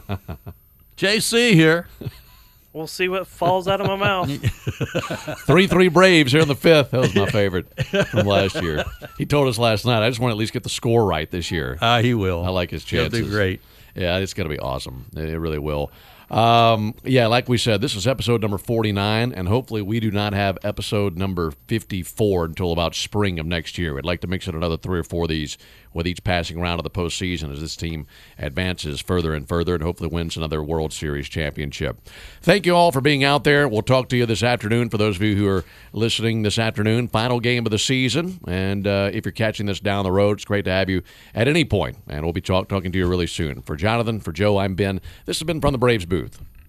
JC here. We'll see what falls out of my mouth. 3-3 Braves here in the 5th. That was my favorite from last year. He told us last night, I just want to at least get the score right this year. He will. I like his chances. He'll do great. Yeah, it's going to be awesome. It really will. Yeah, like we said, this is episode number 49, and hopefully we do not have episode number 54 until about spring of next year. We'd like to mix in another 3 or 4 of these with each passing round of the postseason as this team advances further and further and hopefully wins another World Series championship. Thank you all for being out there. We'll talk to you this afternoon. For those of you who are listening this afternoon, final game of the season. And if you're catching this down the road, it's great to have you at any point. And we'll be talking to you really soon. For Jonathan, for Joe, I'm Ben. This has been from the Braves booth.